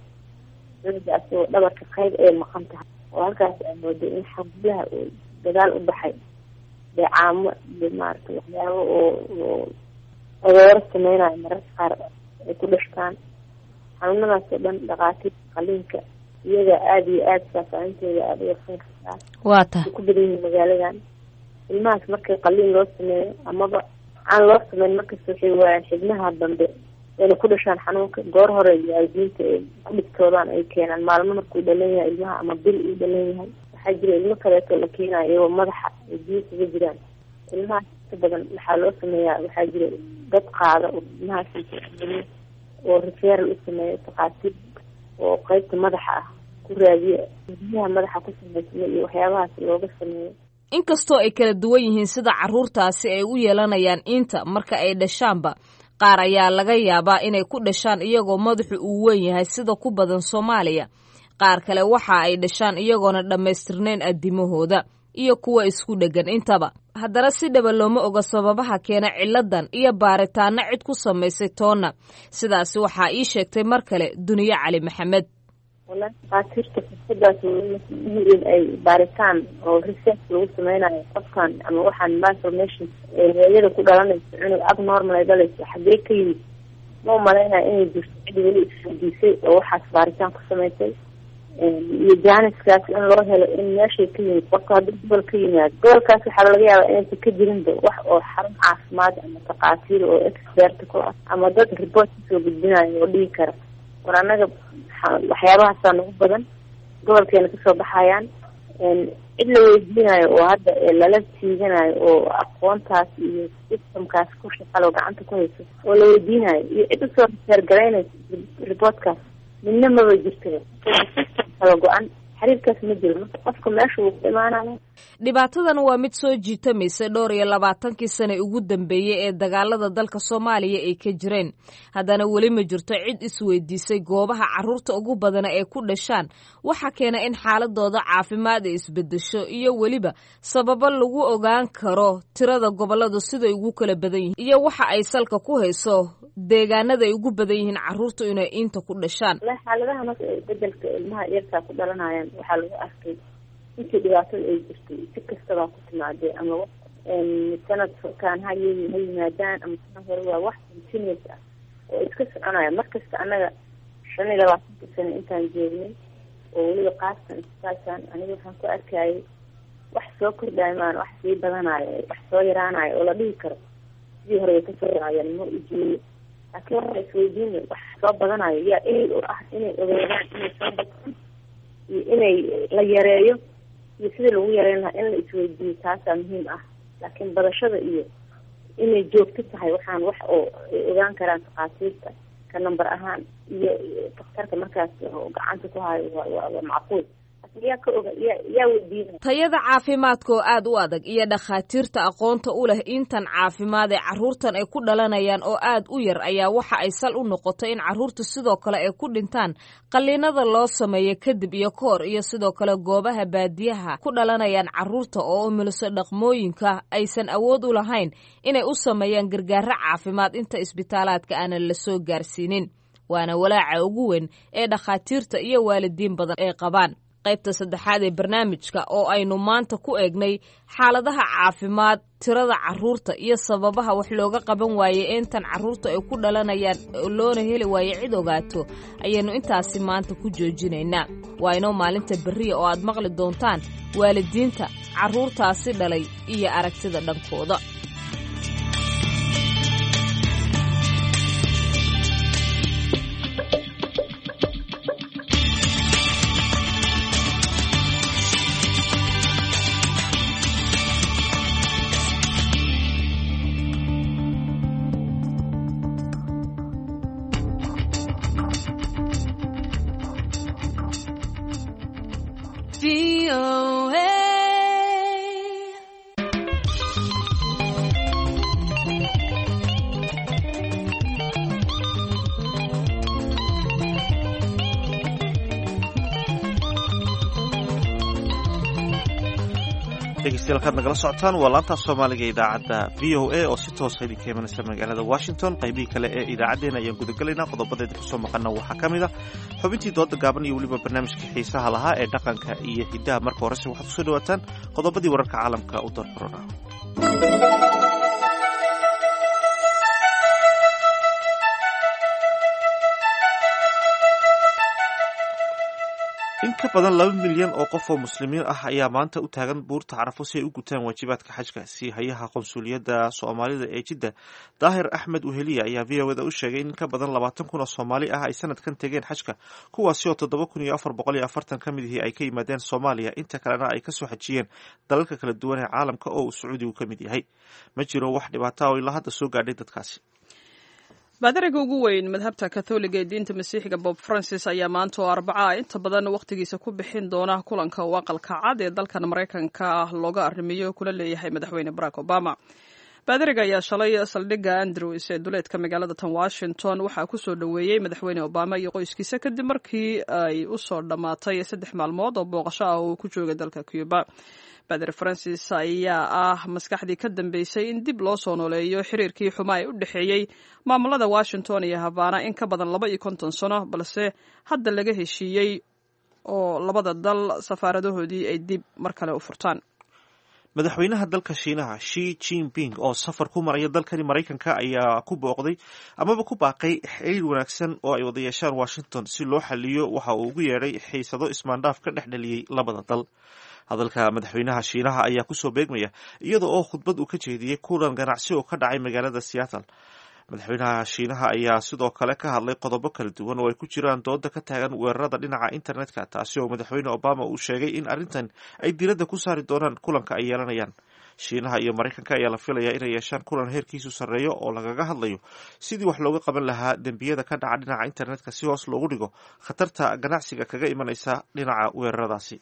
asoo dhabarka qayb ay maqan tahay oo halkaas ay moodo in xablaha uu dagaal u baxay deecaamo iyo maaragtay waxyaabo oo adooro sameynayo mararka qaar ay ku dhashtaan xanuunadaas oo dhan dhakhaatiirta qaliinka iyaga aada iyo aada faahfaahintooda aada u warsan kartaa waa tahay ku badan yihiin magaaladan ilmahaas markay qaliin loo sameeyo amaba aan loo sameyn markasta waxay waayaan xibnaha dambe inay ku dhashaan xanuunka goor hore waalidiinta ay ku dhibtoodaan ay keenaan maalmo markuu dhalan yahay ilmaha ama bil uu dhalan yahay waxaa jira ilmo kaleeto la keenayo iyagoo madaxa ay biyo kaga jiraan ilmahaas inta badan waxaa loo sameeyaa waxaa jira dad qaada oo ilmahaas oo referal u sameeyo takhaatiir oo qaybta madaxa ah ku raadiya biyaha madaxa ku sameysma iyo waxyaabahaas looga sameeyo inkastoo ay kala duwan yihiin sida carruurtaasi ay u yeelanayaan inta marka ay dhashaanba qaar ayaa laga yaabaa inay ku dhashaan iyagoo madaxu uu weyn yahay sida ku badan Soomaaliya qaar kale waxa ay dhashaan iyagoona dhammaystirnayn addimahooda iyo kuwa isku dhegan intaba haddana si dhaba looma oga sababaha keena ciladan iyo baaritaano cid ku samaysay toonna sidaasi waxaa ii sheegtay mar kale Duniya Cali Maxamed dhakhaatiirta fursadaas in ay baaritaan oo research lagu sameynayo qofkan ama waxaan malformation hooyada ku dhalanaysa inuu abnormal ay dhalayso xaggee ka yimid ma umalaynaya inay jirto cid weli isweydiisay oo waxaas baaritaan ku samaysay iyo jaaniskaas in loo helo in meeshay ka yimid qofka haddii gobol ka yimaado gobolkaas waxaa laga yaabaa inaysan ka jirinba wax oo xarun caafimaad ama takhaatiir oo expert ku ah ama dad report kasoo gudbinayo oo dhigi kara war annaga waxyaabahaasa nagu badan gobolkeena kasoo baxayaan cid la weydiinayo oo hadda lala tiiganayo oo aqoontaas iyo systemkaas ku shaqalo gacanta ku hayso oo la weydiinayo iyo cid usoo researgaraynaysa reportkaas midna maba jirta system kala go-an xiriirkaas ma jiro marka qofka meesha uu ku imaanayo dhibaatadan waa mid soo jiitamaysa dhowr iyo labaatankii sane ugu dambeeyey ee dagaalada dalka Soomaaliya ay ka jireen haddana weli ma jirto cid isweydiisay goobaha carruurta ugu badan ee ku dhashaan waxa keena in xaaladooda caafimaad ay isbedesho iyo weliba sababo lagu ogaan karo tirada gobolada sida ay ugu kala badan yihiin iyo waxa ay salka ku hayso deegaanada ay ugu badan yihiin carruurta inay inta ku dhashaan xaaladaha marka bedelka ilmaha yarka ku dhalanayaan waxaa lagu arkay intii dhibaatada ay jirtay si kastabaa ku timaadee ama sanadkan ha ha yimaadaan ama sanad hore waa wax continuous ah oo iska soconaya markasta annaga shan iyo labaatanka sano intaan joognay oo weliba qaastan isbitaalkan aniga waxaan ku arkayay wax soo kordhayo maan wax sii badanayo wax soo yaraanayo oo la dhihi karo sidii hore way kasoo raayeen ma ujeeyo laakiin waxa isweydiina wax soo badanayo yaa ehel oo ah inay ogaadaan inay soo bataan iyo inay la yareeyo iyo sidii lagu yareyn lahaa in la isweydiiyo taasaa muhiim ah. laakiin badashada iyo inay joogto tahay waxaan wax oo ay ogaan karaan takhaatiirta ka number ahaan iyo daktarka markaas oo gacanta ku hayo waa macquul. tayada caafimaadka oo aad u adag iyo dhakhaatiirta aqoonta u leh intan caafimaad ee carruurtan ay ku dhalanayaan oo aad u yar ayaa waxa ay sal u noqotay in carruurta sidoo kale ay ku dhintaan qalliinada loo sameeyo kadib iyo ka hor, iyo sidoo kale goobaha baadiyaha ku dhalanayaan carruurta oo umiliso dhaqmooyinka aysan awood u lahayn inay u sameeyaan gargaaro caafimaad inta isbitaalaadka aanan la soo gaarsiinin. waana walaaca ugu weyn ee dhakhaatiirta iyo waalidiin badan ay qabaan. qaybta saddexaad ee barnaamijka oo aynu maanta ku eegnay xaaladaha caafimaad, tirada carruurta iyo sababaha wax looga qaban waayey intan carruurta ay ku dhalanayaan loona heli waaye cid ogaato, ayaynu intaasi maanta ku joojinaynaa. waa inoo maalinta berriya oo aad maqli doontaan waalidiinta carruurtaasi dhalay iyo aragtida dhankooda. dhegeystayaal kaad nagala socotaan waa laanta soomaaliga idaacadda v o a oo si toosa idinka imanaysa magaalada Washington. qaybihii kale ee idaacadeena ayaan gudagalaynaa. qodobadeeda kusoo maqana waxaa ka mid a xubintii dooda gaaban iyo weliba barnaamijka xiisaha lahaa ee dhaqanka iyo hidaha. marka horese waxaad kusoo dhawaataan qodobadii wararka caalamka u darkorona. in ka badan laba milyan oo qof oo muslimiin ah ayaa maanta u taagan buurta Carafo si ay u gutaan waajibaadka xajka. si hayaha qonsuliyadda Soomaalida ee Jidda Daahir Axmed Uheliya ayaa V O A u sheegay in ka badan labaatan kun oo Soomaali ah ay sanadkan tageen xajka, kuwaasi oo toddoba kun iyo afar boqol iyo afartan ka mid ah ay ka yimaadeen Soomaaliya, inta kalena ay ka soo xajiyeen dalalka kala duwan ee caalamka oo uu Sacuudigu ka mid yahay. ma jiro wax dhibaato ah oo ilaa hadda soo gaadhay dadkaasi. baadariga ugu weyn madhabta katholiga ee diinta masiixiga Bob Francis ayaa maanta oo arbaca inta badan waqtigiisa ku bixin doona kulanka uu aqalka cad ee dalkan Mareykanka looga arrimiyo kula leeyahay madaxweyne Barack Obama. baadariga ayaa shalay saldhigga Andrews ee duleedka magaalada tan Washington waxaa ku soo dhaweeyay madaxweyne Obama iyo qoyskiisa kadib markii ay u soo dhamaatay saddex maalmood oo booqasho ah oo ku joogay dalka Cuba. Baadari Francis ayaa ah maskaxdii ka dambeysay in dib loo soo nooleeyo xiriirkii xumaa ee u dhexeeyey maamulada Washington iyo Havana in ka badan laba iyo konton sano, balse hadda laga heshiiyey oo labada dal safaaradahoodii ay dib mar kale u furtaan. madaxweynaha dalka Shiinaha Xi Jinping oo safar ku maraya dalkani Mareykanka ayaa ku booqday amaba ku baaqay xiriir wanaagsan oo ay wada yeeshaan Washington si loo xaliyo waxa uu ugu yeedhay xiisado ismaandhaaf ka dhex dhaliyay labada dal. hadalka madaxweynaha Shiinaha ayaa ku soo beegmaya iyada oo khudbad uu ka jeediyey kulan ganacsi oo ka dhacay magaalada Seattle. madaxweynaha Shiinaha ayaa sidoo kale ka hadlay qodobo kala duwan oo ay ku jiraan dooda ka taagan weerarada dhinaca internetka, taasi oo madaxweyne Obama uu sheegay in arrintan ay diiradda ku saari doonaan kulanka ay yeelanayaan. Shiinaha iyo Mareykanka ayaa la filayaa inay yeeshaan kulan heerkiisu sarreeyo oo lagaga hadlayo sidii wax looga qaban lahaa dembiyada ka dhaca dhinaca internetka si hoos loogu dhigo khatarta ganacsiga kaga imanaysa dhinaca weeraradaasi.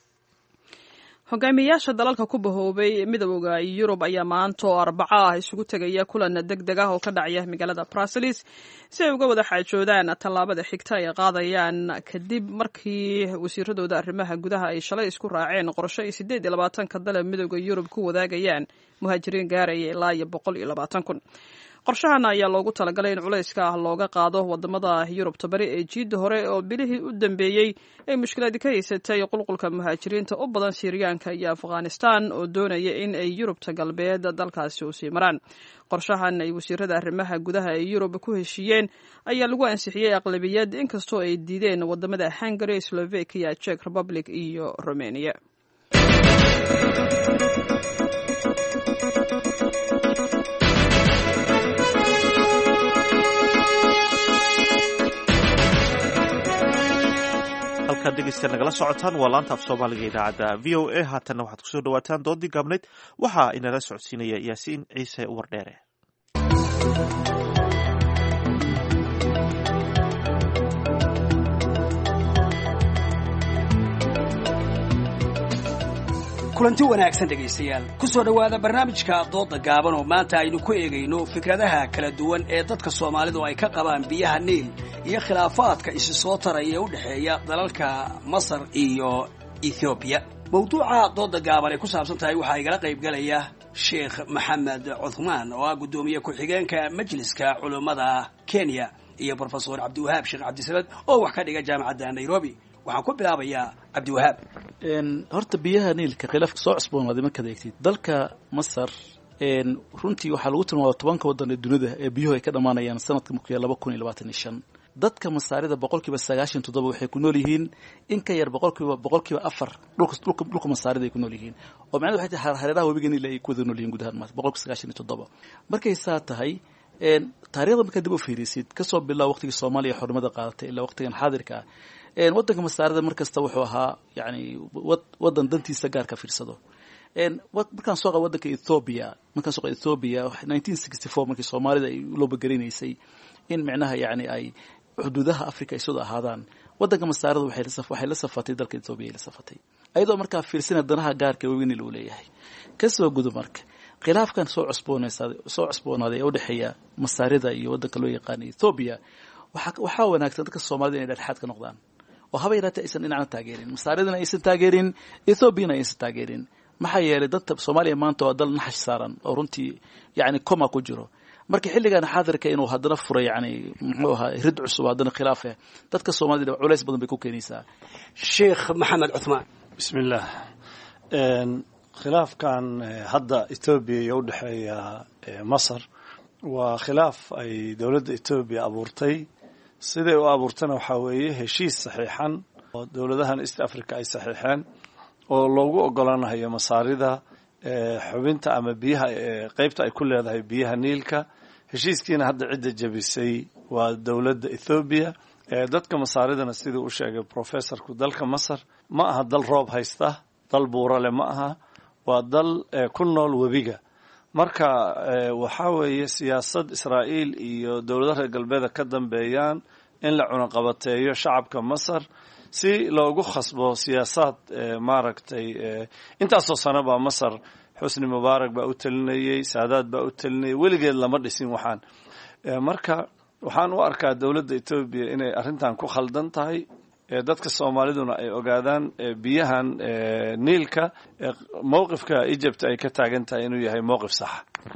hogaamiyayaasha dalalka ku bahoobay midowga Yurub ayaa maanta oo arbaca ah isugu tegaya kulan degdeg ah oo ka dhacaya magaalada Brussels si ay uga wada xaajoodaan tallaabada xigta ay qaadayaan kadib markii wasiiradooda arrimaha gudaha ay shalay isku raaceen qorshe ay siddeed iyo labaatan ka dal midowga Yurub ku wadaagayaan muhaajiriin gaaraya ilaa iyo boqol iyo labaatan kun. qorshahan ayaa loogu talagalay in culayska ah looga qaado wadamada Yurubta bari ee jiida hore oo bilihii u dambeeyey ay mushkilad ka haysatay qulqulka muhaajiriinta u badan Siiriyaanka iyo Afghanistan oo doonaya in ay Yurubta galbeed dalkaasi u sii maraan. qorshahan ay wasiirada arrimaha gudaha ee Yurub ku heshiiyeen ayaa lagu ansixiyay aqlabiyad inkastoo ay diideen wadamada Hungary, Slovakia, Czech Republic iyo Romania. halkaad dhegeysta nagala socotaan waa laanta af soomaaliga idaacadda v o a haatanna waxaad kusoo dhawaataan doodii gaabnayd waxaa inala socodsiinaya yaasiin ciise wardheere. kulanti wanaagsan dhegaystayaal ku soo dhowaada barnaamijka dooda gaaban oo maanta aynu ku eegayno fikradaha kala duwan ee dadka Soomaalidu ay ka qabaan biyaha Niil iyo khilaafaadka isu soo taraya u dhaxeeya dalalka Masar iyo Ethiopia. mawduuca dooda gaaban ee ku saabsan tahay waxa ay gala qayb galaya Sheikh Maxamed Uthman oo ah gudoomiye ku-xigeenka Majliska Culimada Kenya iyo Professor Cabdiwahaab Sheikh Cabdisamad oo wax ka dhiga jaamacadda Nairobi. waxaan ku bilaabayaa Cabdiwahaab. horta biyaha Niilka khilaafka soo cusboonaaday markaad eegtid dalka Masar runtii waxaa lagu tilmaamay tobanka waddan ee dunida ee biyuhu ay ka dhamaanayaan sanadka markuu yahay laba kun iyo labaatan iyo shan. dadka Masaarida boqolkiiba sagaashan iyo toddoba waxay ku nool yihiin in ka yar boqolkiiba boqolkiiba afar dhulka dhulka dhulka Masaarida ay ku nool yihiin oo macnaheedu waxay tahay hareeraha webiga Niil ay ku wada nool yihiin gudaha boqolkiiba sagaashan iyo toddoba. markay saa tahay taariikhda markaad dib u fiirisid kasoo bilow waqtigii Soomaaliya xornimada qaadatay ilaa waqtigan xaadirka ah waddanka Masaarida markasta wuxuu ahaa yani waddan dantiisa gaarka fiirsado. markaan soo qabo waddanka Ethiopia markaan soo qabo Ethiopia nineteen sixty-four markii Soomaalida ay loo bagarinaysay in macnaha yani ay xuduudaha Afrika ay soo ahaadaan waddanka Masaarida waxay la saf waxay la safatay dalka Ethiopia ay la safatay ayadoo markaa fiirsanay danaha gaarka weyn loo leeyahay kasoo gudub marka khilaafkan soo cusboonaysaday soo cusboonaaday oo dhaxeeya Masaarida iyo waddanka loo yaqaan Ethiopia waxa waxa wanaagsan dadka Soomaalida inay dhexdhexaad ka noqdaan oo haba yaraatee aysan dhinacna taageerin Masaaridana aysan taageerin Ethiopiana aysan taageerin maxaa yeelay dadka Soomaaliya maanta waa dal naxash saaran oo runtii yani koma ku jiro marka xilligan xaadirka inuu hadana furay yani muxuu ahaa rid cusub hadana khilaaf ah dadka Soomaalida culays badan bay ku keenaysaa. Sheikh Maxamed Uthman. bismillah een khilaafkan hadda Ethiopia iyo u dhaxeeya Masar waa khilaaf ay dawladda Ethiopia abuurtay sidee u abuurtana waxa weeye heshiis saxiixan oo dawladahan East Africa ay saxiixeen oo loogu ogolaanayo Masaarida xubinta ama biyaha qaybta ay ku leedahay biyaha Niilka. heshiiskiina hadda cidda jabisay waa dawladda Ethiopia. dadka Masaaridana sidii u sheegay professorku dalka Masar ma aha dal roob haysta dal buurale ma aha waa dal ku nool webiga. marka waxa weeye siyaasad Israa'iil iyo dawladaha galbeedka ka dambeeyaan in la cunaqabateeyo shacabka Masar si loogu khasbo siyaasad maaragtay intaasoo sano baa Masar Xusni Mubaarak baa u talinayay Saadaad baa u talinayay weligeed lama dhisin waxaan. marka waxaan u arkaa dawladda Ethiopia inay arrintan ku khaldan tahay dadka Soomaaliduna ay ogaadaan biyahan Niilka mowqifka Egypt ay ka taagan tahay inuu yahay mowqif sax.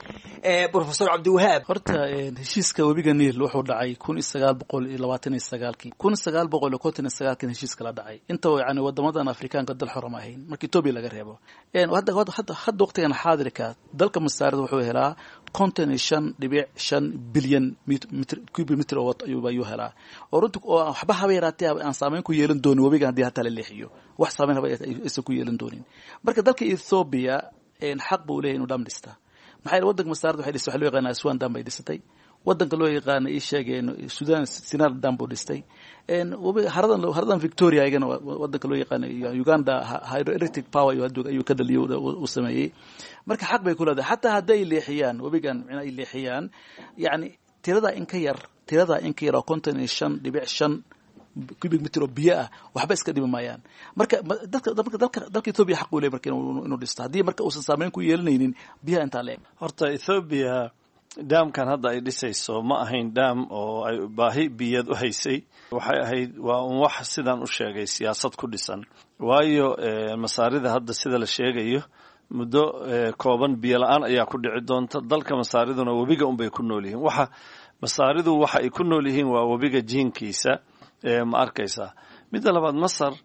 ee Professor Cabdiwahaab. horta heshiiska webiga Niil wuxuu dhacay kun iyo sagaal boqol iyo labaatan iyo sagaal kii kun iyo sagaal boqol iyo konton iyo sagaal kii heshiiska la dhacay inta yani wadamadan Afrikaanka dal xorama ahayn markii Ethiopia laga reebo. een hadda hadda hadda waqtigan xaadirka dalka Masaarida wuxuu helaa konton iyo shan dhibic shan bilyan cubic meter oo ayuu ayuu helaa oo runtii oo waxba haba yaraatee aan saameyn ku yeelan doonin webiga haddii hata la leexiyo wax saameyn haba aysan ku yeelan doonin. marka dalka Ethiopia een xaq buu leeyahay inuu dam dhista maxay waddanka Masaarida waxay dhisay waxa loo yaqaan Aswan dam bay dhisatay waddanka loo yaqaan ay sheegeen Sudan Sinar dam buu dhistay een haradan haradan Victoria ayagana waddanka loo yaqaan Uganda hydroelectric power ayuu ka dhaliyay uu sameeyay. marka xaq bay ku leedahay hatta haday leexiyaan webigan inay leexiyaan yani tirada in ka yar tirada in ka yar konton iyo shan dhibic shan cubic meter oo biyo ah waxba iska dhimi maayaan. marka dadka dalka dalka Ethiopia xaq u leeyahay marka inuu dhisto haddii marka uusan saameyn ku yeelanaynin biyaha inta leeg. horta Ethiopia daamkan hadda ay dhisayso ma ahayn daam oo ay baahi biyad u haysay waxay ahayd waa un wax sidan u sheegay siyaasad ku dhisan waayo Masaarida hadda sida la sheegayo muddo kooban biyo la'aan ayaa ku dhici doonta dalka Masaariduna webiga un bay ku nool yihiin waxa Masaaridu waxa ay ku nool yihiin waa webiga jiinkiisa ma arkaysaa. midda labaad Masar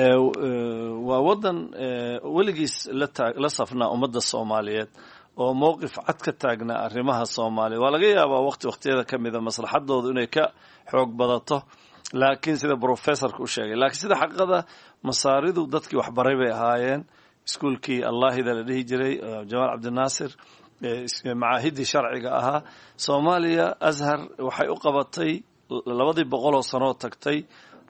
waa waddan weligiis la la safnaa ummadda Soomaaliyeed oo mowqif cad ka taagnaa arrimaha Soomaaliya waa laga yaabaa waqti waqtiyada ka mida maslaxadoodu inay ka xoog badato laakiin sida professorku u sheegay laakiin sida xaqada Masaaridu dadkii wax baray bay ahaayeen iskuulkii Allaahida la dhihi jiray Jamaal Cabdinaasir macaahidii sharciga ahaa. Soomaaliya Azhar waxay u qabatay labadii boqol oo sano tagtay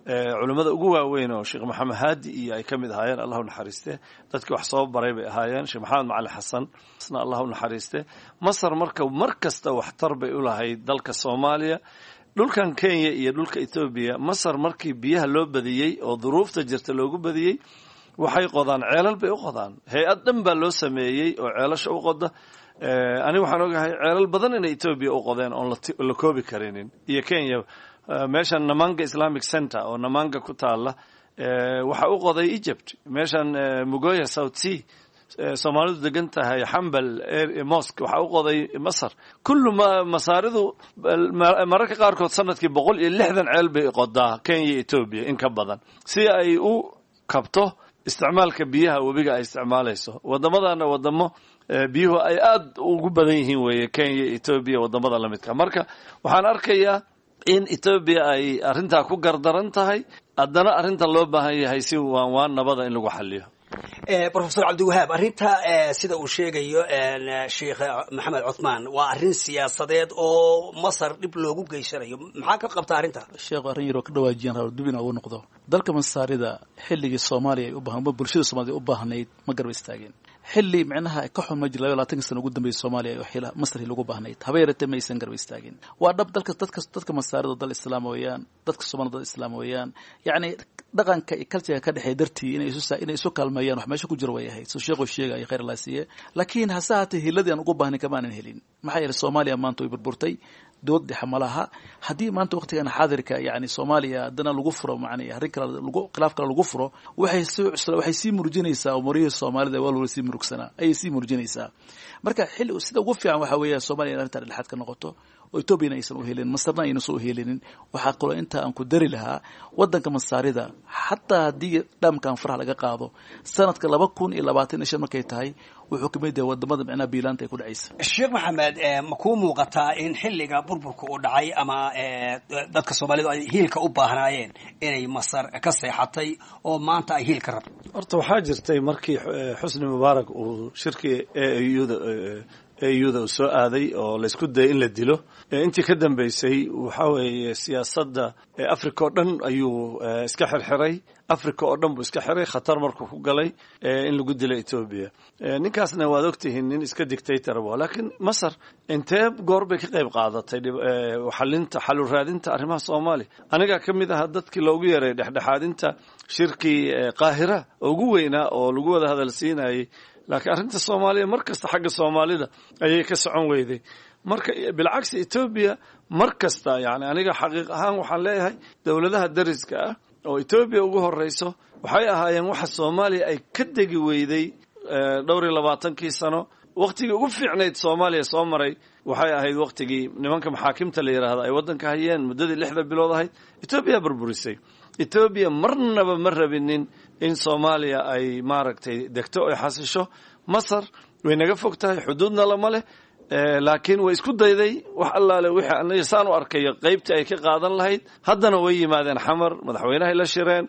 culimmada ugu waaweyn oo sheekh maxamed haadi iyo ay ka mid ahaayeen allah u naxariiste dadkii wax soo baray bay ahaayeen sheekh maxamed macali xasan isna allah u naxariiste masar marka mar kasta waxtar bay u lahayd dalka soomaaliya dhulkan kenya iyo dhulka etoobiya masar markii biyaha loo badiyey oo duruufta jirta loogu badiyey waxay qodaan ceelal bay u qodaan hay-ad dhan baa loo sameeyey oo ceelasha u qoda aniga waxaan ogahay ceelal badan inay etoobiya u qodeen oon la koobi karinin iyo kenya meeshan namanga islamic center oo namanga ku taala waxa u qoday egypt meeshan mugoya south sea soomaalidu degan tahay xambal mosque waxa u qoday masar kullu masaaridu mararka qaarkood sanadkii boqol iyo lixdan ceel bay qodaa kenya iyo etoobiya in ka badan si ay u kabto isticmaalka biyaha webiga ay isticmaalayso waddamadana waddamo biyuhu ay aada ugu badan yihiin weeye kenya etoobiya waddamada la midka marka waxaan arkayaa in etoobiya ay arrintaa ku gardaran tahay haddana arrinta loo baahan yahay si waan waan nabada in lagu xaliyo professor cabdiwahaab arrinta sida uu sheegayo sheekh maxamed cuthmaan waa arrin siyaasadeed oo masar dhib loogu geysanayo maxaa ka qabta arrinta sheekhu arrin yaroo ka dhawaajiyaan rabo dib inuu noqdo dalka masaarida xilligii soomaaliya ay u baahan bulshada soomaaliya u baahnayd ma garba istaageen xilli micnaha ka xun ma jiro labaatan sano ugu dambeeyay Soomaaliya oo xila Masar lagu baahnayd habeerta ma aysan garba istaagin waa dhab dalka dadka dadka masaarida dal islaam weeyaan dadka Soomaalida islaam weeyaan yaani dhaqanka iyo culture ka dhaxay dartii inay isu inay isu kalmeeyaan wax meesha ku jiro way ahayd soo sheego sheegay khayr Allah siiye laakiin hasaate hiladii aan ugu baahnay kamaan helin maxay yiri Soomaaliya maanta way burburtay dood xamalaha hadii maanta waqtigan xaadirka yaani Soomaaliya dana lagu furo macnaa arrin kale lagu khilaaf kale lagu furo waxay soo waxay sii murjinaysaa umurihi Soomaalida waa loo sii murugsana ay sii murjinaysaa marka xil sida ugu fiican waxa weeyaa Soomaaliya arrinta dhexaad ka noqoto oo Ethiopia aysan u helin Masarna aysan soo helin waxa qolo inta aan ku dari lahaa wadanka Masaarida hatta hadii dhamkan faraha laga qaado sanadka laba kun iyo labaatan iyo shan markay tahay wuxuu ka mid yahay wadamada macnaa biilaanta ay ku dhacaysa Sheekh Maxamed ma ku muuqataa in xilliga burburka uu dhacay ama dadka Soomaalidu ay hiilka u baahnaayeen inay Masar ka seexatay oo maanta ay hiilka rabto horta waxa jirtay markii Xusni Mubaarak uu shirkii ayuuda ayuuda soo aaday oo la isku dayay in la dilo intii ka dambeysay waxa weeye siyaasadda Afrika oo dhan ayuu iska xirxiray Afrika oo dhan buu iska xiray khatar markuu ku galay in lagu dilay Ethiopia ninkaasna waad ogtihiin nin iska dictator ah laakiin Masar intee goor bay ka qayb qaadatay xalinta xal u raadinta arrimaha Soomaaliya aniga kamid ah dadkii loogu yeeray dhexdhexaadinta shirkii Qaahira ugu weynaa oo lagu wada hadal siinayay laakiin arrinta Soomaaliya markasta xagga Soomaalida ayay ka socon weyday marka bilcagsi Ethiopia markasta yaani aniga xaqiiq ahaan waxaan leeyahay dawladaha dariska ah oo Ethiopia ugu horeyso waxay ahaayeen waxa Soomaaliya ay ka degi weyday dhowr iyo labaatan sano waqtigii ugu fiicneed Soomaaliya soo maray waxay ahayd waqtigii nimanka maxaakimta la yiraahdo ay wadanka hayeen muddadii lixda bilood ahayd Ethiopia burburisay Ethiopia marnaba ma rabinin in Soomaaliya ay maaragtay degto ay xasisho Masar way naga fogtahay xuduudna lama leh laakiin way isku dayday wax allaale wixii aan isaan u arkay qaybta ay ka qaadan lahayd haddana way yimaadeen xamar madaxweynaha la shireen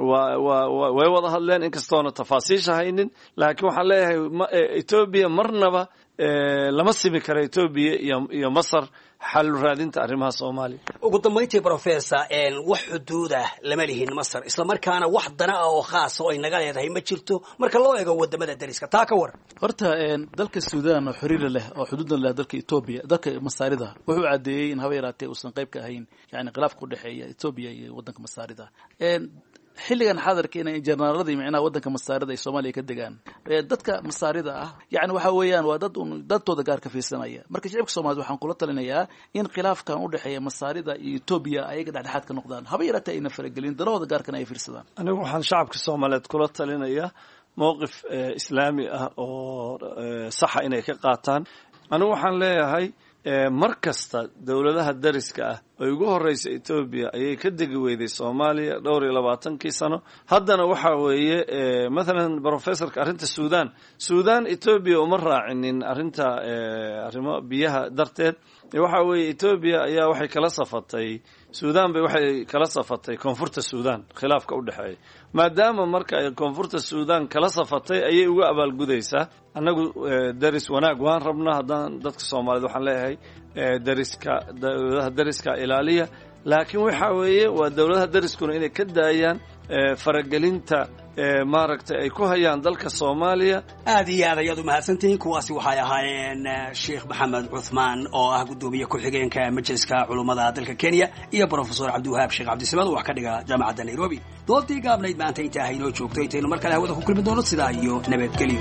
way wada hadleen inkastoona tafaasiisha haynin laakiin waxaan leeyahay Ethiopia marnaba lama simi karo Ethiopia iyo Masar xal raadinta arrimaha Soomaaliya ugu dambeyntii professor een wax xuduud ah lama lihin Masar isla markaana wax dana ah oo khaas oo ay naga leedahay ma jirto marka loo eego wadamada dariska taa ka war horta een dalka Suudaan oo xiriir leh oo xuduud leh dalka Ethiopia dalka Masaarida wuxuu cadeeyay in habeeraatay uusan qayb ka ahayn yaani khilaafka u dhaxeeya Ethiopia iyo wadanka Masaarida een xilligan xadarka inay janaaradii macnaa wadanka Masaarida ay Soomaaliya ka degaan dadka Masaarida ah yaani waxa weeyaan waa dad dadtooda gaar ka fiirsanaya marka shacabka Soomaaliyeed waxaan kula talinayaa in khilaafkan u dhaxeeya Masaarida iyo Ethiopia ay dhexdhexaad ka noqdaan haba yaraatay ay faragelin dalooda gaar kana ay fiirsadaan anigu waxaan shacabka Soomaaliyeed kula talinayaa mowqif islaami ah oo sax ah inay ka qaataan anigu waxaan leeyahay markasta dawladaha dariska ah oo ugu horeysa Ethiopia ayay ka degi weyday Soomaaliya dhowr iyo labaatan sano haddana waxa weeye mesela professorka arrinta Suudaan Suudaan Ethiopia uma raacinin arrinta arrimo biyaha darteed waxa weeye Ethiopia ayaa waxay kala safatay Suudaan bay waxay kala safatay koonfurta Suudaan khilaafka u dhaxeeya maadaama marka ay koonfurta Suudaan kala safatay ayay uga abaalgudaysaa anagu daris wanaag waan rabnaa haddaan dadka Soomaaliyeed waxaan leeyahay dariska dawladaha dariska ilaaliya laakiin waxa weeye waa dowladaha dariskuna inay ka daayaan faragelinta maaragtay ay ku hayaan dalka soomaaliya. aad iyo aad ayaad u mahadsantihiin. kuwaasi waxay ahaayeen sheekh maxamed cuthmaan oo ah guddoomiye ku-xigeenka majliska culummada dalka kenya iyo brofesor cabdiwahaab sheekh cabdisamad oo wax ka dhiga jaamacadda nairobi. doodii gaabnayd maanta intaa haynoo joogto intaynu mar kale hawada ku kulmi doono sidaa iyo nabadgelyo.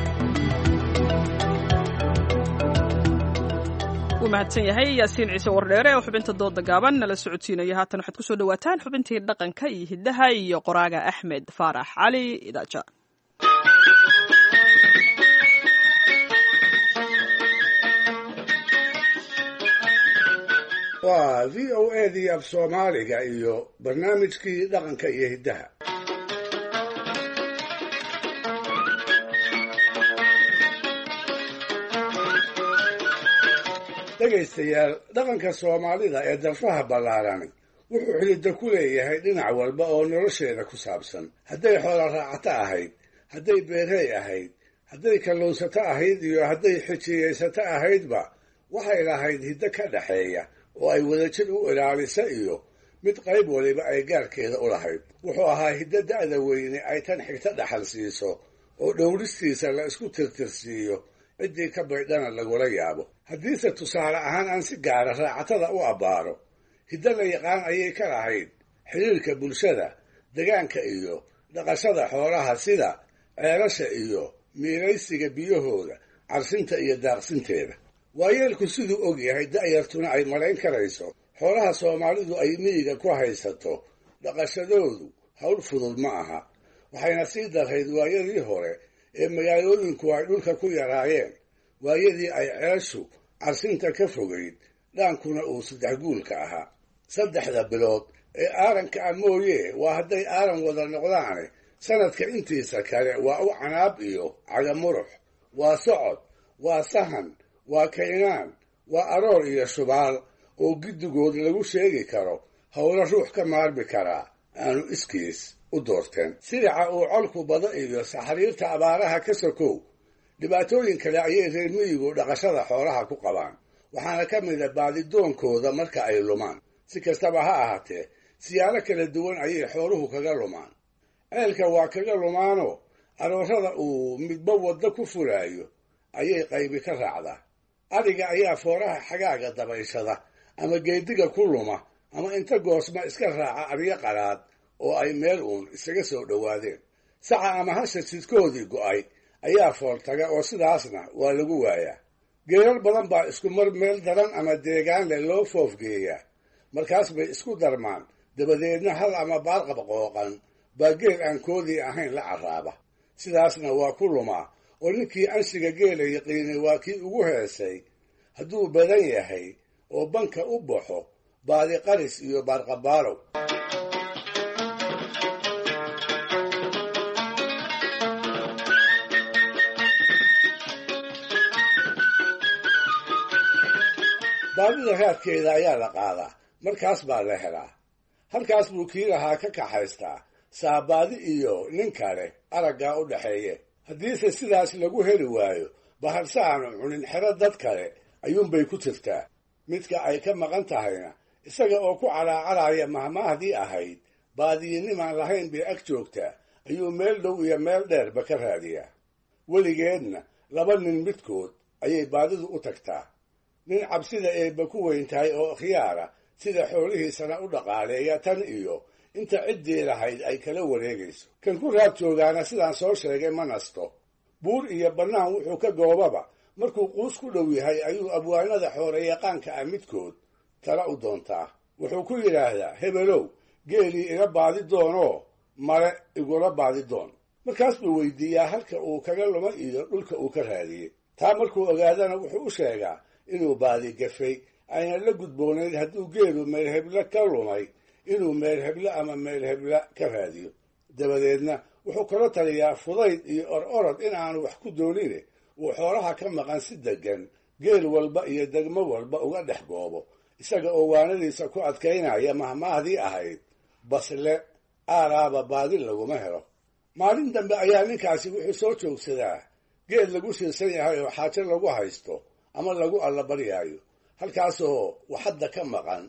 wuu mahadsan yahay yaasiin ciise wardheere oo xubinta dooda gaaban nala socodsiinaya. haatan waxaad ku soo dhawaataan xubintii dhaqanka iyo hiddaha iyo qoraaga axmed faarax cali idaaja. waa v o a dii af soomaaliga iyo barnaamijkii dhaqanka iyo hiddaha. dhegaystayaal, dhaqanka soomaalida ee darfaha ballaarani wuxuu xididda ku leeyahay dhinac walba oo nolosheeda ku saabsan. hadday xoola raacato ahayd, hadday beerey ahayd, hadday kalluunsato ahayd iyo hadday xijiyaysato ahaydba waxay lahayd hiddo ka dhaxeeya oo ay wadajir u ilaalisa iyo mid qayb waliba ay gaarkeeda u lahayd. wuxuu ahaa hiddo da'da weyne ay tan xigta dhaxal siiso oo dhowristiisa la isku tirtirsiiyo ciddii ka baydhana lagula yaabo. haddiise tusaale ahaan aan si gaara raacatada u abbaaro, hiddo la yaqaan ayay ka lahayd xidhiirka bulshada, degaanka iyo dhaqashada xoolaha sida ceelasha iyo miilaysiga biyahooda, carsinta iyo daaqsinteeda. waayeelku siduu og yahay da'yartuna ay malayn karayso, xoolaha soomaalidu ay miyiga ku haysato dhaqashadoodu hawl fudud ma aha. waxayna sii darayd waayadii hore ee magaalooyinku ay dhulka ku yaraayeen, waayadii ay ceeshu carsinta ka fogayd, dhaankuna uu saddex guulka ahaa. saddexda bilood ee aaranka ah mooye waa hadday aaran wada noqdaane, sanadka intiisa kale waa u canaab iyo cagamurux, waa socod, waa sahan, waa kaynaan, waa aroor iyo shubaal oo giddigood lagu sheegi karo howlo ruux ka maarmi karaa aanu iskiis u doorteen. silica uu colku bada iyo saxariirta abaaraha ka sokow, dhibaatooyin kale ayay reer miyigu dhaqashada xoolaha ku qabaan. waxaana ka mida baadidoonkooda marka ay lumaan. si kastaba ha ahaatee, siyaalo kala duwan ayay xooluhu kaga lumaan. ceelka waa kaga lumaanoo aroorada uu midba waddo ku fulaayo ayay qaybi ka raacdaa. adhiga ayaa fooraha xagaaga dabayshada ama geediga ku luma, ama inta goosma iska raaca aryo qaraad oo ay meel uun isaga soo dhowaadeen. saca ama hasha jidkoodii go'ay ayaa fooltaga oo sidaasna waa lagu waayaa. geerar badan baa isku mar meel daran ama deegaan leh loo foofgeeyaa. markaas bay isku darmaan, dabadeedna hal ama baarqab qooqan baa geel aan koodii ahayn la carraaba. sidaasna waa ku lumaa oo ninkii anshiga geela yaqiinay waa kii ugu heesay hadduu badan yahay oo banka u baxo baadi qaris iyo baarqabaarow. baadida raadkeeda ayaa la qaadaa, markaas baa la helaa. halkaas buu kii lahaa ka kaxaystaa saabaadi iyo nin kale araggaa u dhaxeeye. haddiise sidaas lagu heli waayo, baharse aanu cunin xero dad kale ayuunbay ku jirtaa. midka ay ka maqan tahayna isaga oo ku calaacaraya mahmaahdii ahayd baadiyinimaan lahayn bay ag joogtaa, ayuu meel dhow iyo meel dheerba ka raadiyaa. weligeedna laba nin midkood ayay baadidu u tagtaa. nin cabsida eebba ku weyn tahay oo khiyaara, sida xoolihiisana u dhaqaaleeya tan iyo inta ciddii lahayd ay kala wareegayso. kan ku raad joogaana sidaan soo sheegay ma nasto. buur iyo bannaan wuxuu ka goobaba markuu quus ku dhow yahay ayuu abwaanada xooreyaqaanka ah midkood tala u doontaa. wuxuu ku yidhaahdaa, hebelow, geelii iga baadi doonoo male igula baadi doon. markaas buu weydiiyaa halka uu kaga lumay iyo dhulka uu ka raadiyey. taa markuu ogaadana wuxuu u sheegaa inuu baadi gafay, ayna la gudboonayd hadduu geelu meelhebla ka lumay inuu meelhebla ama meelhebla ka raadiyo. dabadeedna wuxuu kala taliyaa fudayd iyo or orod in aanu wax ku doonine uu xoolaha ka maqan si deggan geel walba iyo degmo walba uga dhex goobo, isaga oo waanadiisa ku adkaynaya mahmaahdii ahayd basle aaraaba baadi laguma helo. maalin dambe ayaa ninkaasi wuxuu soo joogsadaa geel lagu shirsan yahay oo xaajo lagu haysto ama lagu allabaryaayo, halkaasoo waxadda ka maqan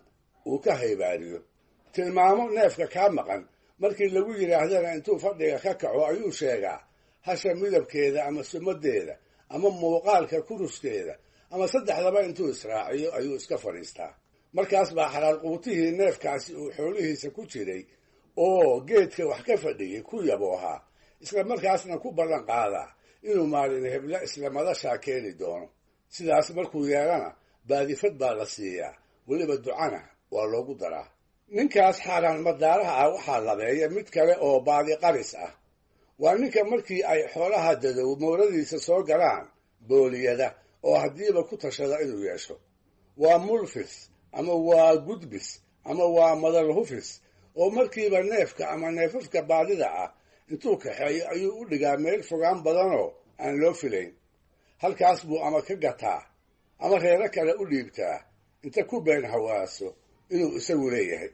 uu ka haybaariyo tilmaamo neefka kaa maqan markii lagu yidhaahdana intuu fadhiga ka kaco ayuu sheegaa hasha midabkeeda ama sumadeeda ama muuqaalka kuruskeeda ama saddexdaba intuu israaciyo ayuu iska fadhiistaa markaas baa xalaal quutihii neefkaasi uu xoolihiisa ku jiray oo geedka wax ka fadhiyey ku yaboohaa isla markaasna ku ballan qaadaa inuu maalin hebla isla madashaa keeni doono sidaas markuu yeelana baadifad baa la siiyaa weliba ducana waa loogu daraa ninkaas xaaraan madaaraha ah waxaa labeeya mid kale oo baadi qaris ah waa ninka markii ay xoolaha dadow mooradiisa soo galaan booliyada oo haddiiba ku tashada inuu yeesho waa mulfis ama waa gudbis ama waa madal hufis oo markiiba neefka ama neefafka baadida ah intuu kaxeeyo ayuu u dhigaa meel fogaan badanoo aan loo filayn halkaas buu ama ka gataa ama reero kale u dhiibtaa inta ku been hawaaso inuu isagu leeyahay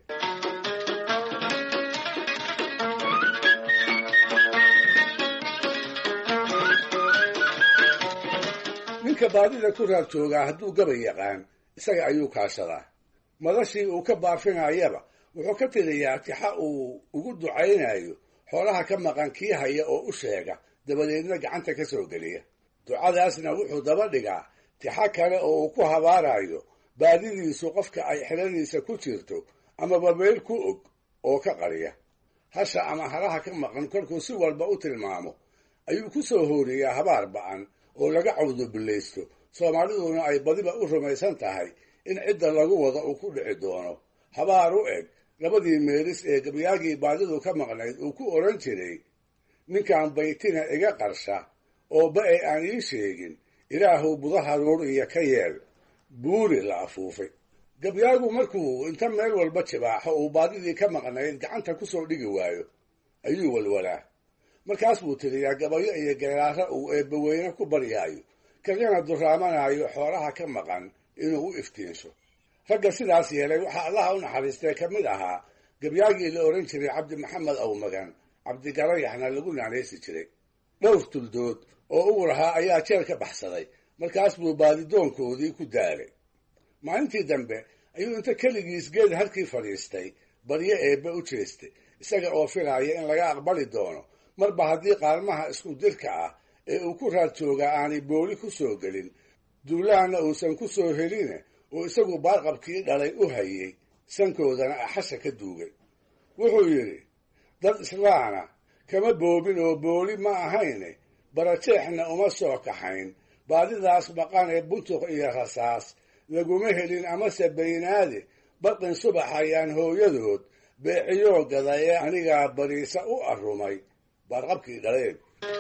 ninka baadida ku raad joogaa hadduu gabay yaqaan isaga ayuu kaashadaa madashii uu ka baafinayaba wuxuu ka tiriyaa tixa uu ugu ducaynayo xoolaha ka maqan kii haya oo u sheega dabadeedna gacanta ka soo geliya ducadaasna wuxuu daba dhigaa tixa kale oo uu ku habaarayo baadidiisu qofka ay xiladiisa ku jirto amaba meel ku og oo ka qariya hasha ama halaha ka maqan korkuu si walba u tilmaamo ayuu ku soo hooriyaa habaar ba'an oo laga cawdubillaysto soomaaliduna ay badiba u rumaysan tahay in cidda lagu wada uu ku dhici doono habaar u eg labadii meelis ee gabyaagii baadidu ka maqnayd uu ku odhan jiray ninkan baytina iga qarsha oo ba-e aan ii sheegin ilaahuw budaha ruur iyo ka yeel buuri la afuufay gabyaagu markuu inta meel walba jibaaxo uu baadidii ka maqnayd gacanta ku soo dhigi waayo ayuu walwalaa markaas buu tiriyaa gabayo iyo geeraaro uu eebbaweyne ku baryaayo kagana duraamanaayo xoolaha ka maqan inuu u iftiinsho ragga sidaas yeelay waxaa allaha u naxariistay ka mid ahaa gabyaagii la odhan jiray cabdi maxamed awmagan cabdigarayaxna lagu naanaysi jiray dhowr tuldood oo ugu lahaa ayaa jeel ka baxsaday markaas buu baadidoonkoodii ku daalay maalintii dambe ayuu inta keligiis geed halkii fadhiistay baryo eebbe u jeestay isaga oo filaaya in laga aqbali doono marba haddii qaalmaha isku dirka ah ee uu ku raad joogaa aanay booli ku soo gelin duulaanna uusan ku soo heline oo isagu baarqabkii dhalay u hayey sankoodana axasha ka duugay wuxuu yidhi dad islaana kama boobin oo booli ma ahayne barajeexna uma soo kaxayn baadidaas maqan ee buntuq iyo rasaas laguma helin amase baynaade barqin subax ayaan hooyadood beeciyoo gada ee anigaa bariisa u arrumay baarqabkii dhaleen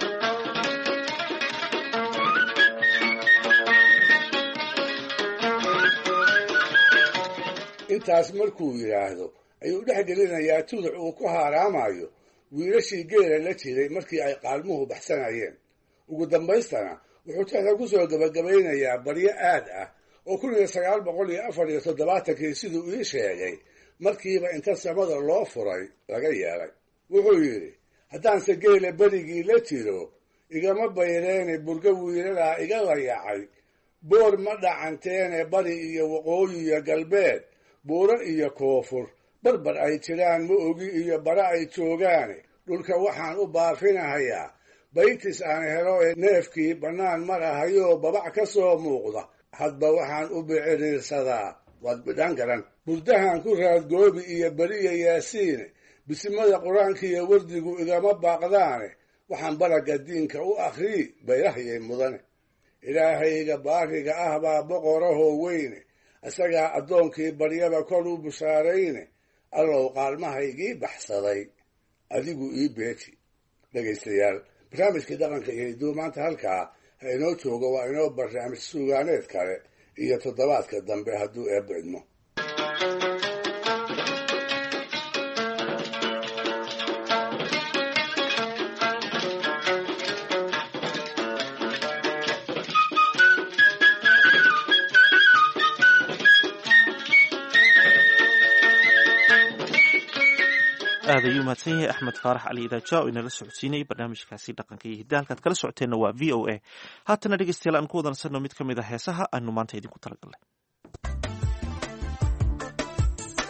intaas markuu yidhaahdo ayuu dhex gelinayaa tuduc uu ku haaraamayo wiilashii geela la jiray markii ay qaalmuhu baxsanayeen ugu dambaystana wuxuu texda ku soo gabagabaynayaa baryo aad ah oo kun iyo sagaal boqol iyo afar iyo toddobaatankii siduu ii sheegay markiiba inta samada loo furay laga yeelay wuxuu yidhi haddaanse geela berigii la jiro igama bayreene burgo wiiladaa iga layacay boor ma dhacanteene bari iyo waqooyi iyo galbeed buuro iyo koonfur barbar ay jiraan ma ogi iyo bara ay joogaane dhulka waxaan u baafinahayaa baytis aan helo ee neefkii bannaan marahayoo babac ka soo muuqda hadba waxaan u biciriirsadaa waad bidhan garan burdahan ku raadgoobi iyo beriya yaasiine bisimada qur-aanka iyo wardigu igama baaqdaane waxaan baragga diinka u akhrii bayrahayay mudane ilaahayga baariga ah baa boqorahoo weyne isagaa addoonkii baryaba kor u bushaarayne allow qaalmahaygii baxsaday adigu ii beeji dhegaystayaal barnaamijkii dhaqanka iyo hidduu maanta halkaa ha inoo joogo waa inoo barnaamij suugaaneed kale iyo toddobaadka dambe hadduu eebba idmo aad ayuu mahadsan yahay axmed faarax cali idaaja oo inala socodsiinayay barnaamijkaasi dhaqanka iyo hidda halkaad kala socoteenna waa v o a haatana dhegeystayaal aan ku wadansanno mid ka mid a heesaha aanu maanta idinku talagalnay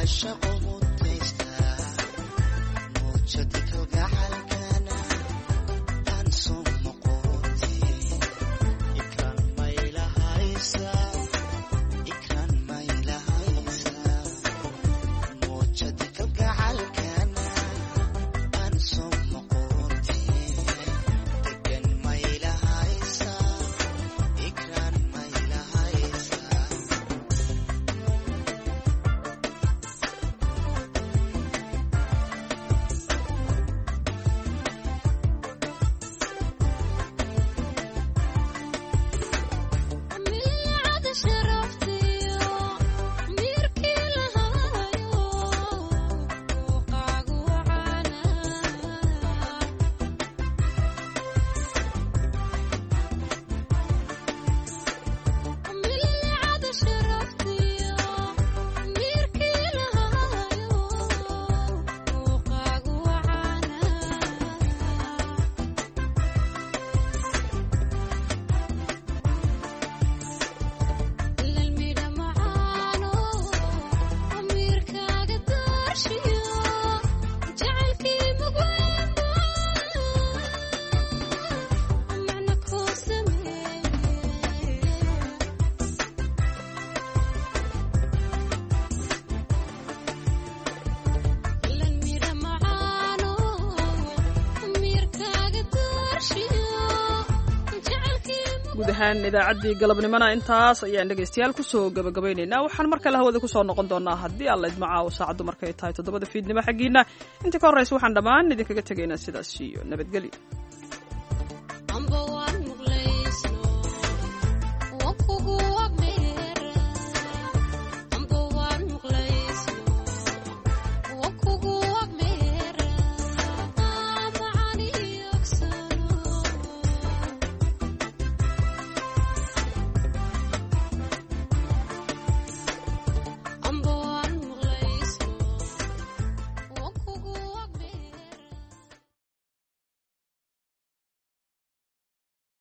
guud ahaan idaacaddii galabnimona intaas ayaan dhegaystayaal kusoo gabagabaynaynaa waxaan mar kale hawada kusoo noqon doonaa haddii alla idmacaawo saacaddu markay tahay toddobada fiidnimo xaggiina intii ka horraysa waxaan dhammaan idinkaga tegaynaa sidaas iyo nabadgelyo.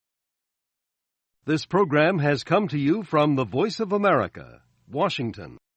This program has come to you from the Voice of America, Washington.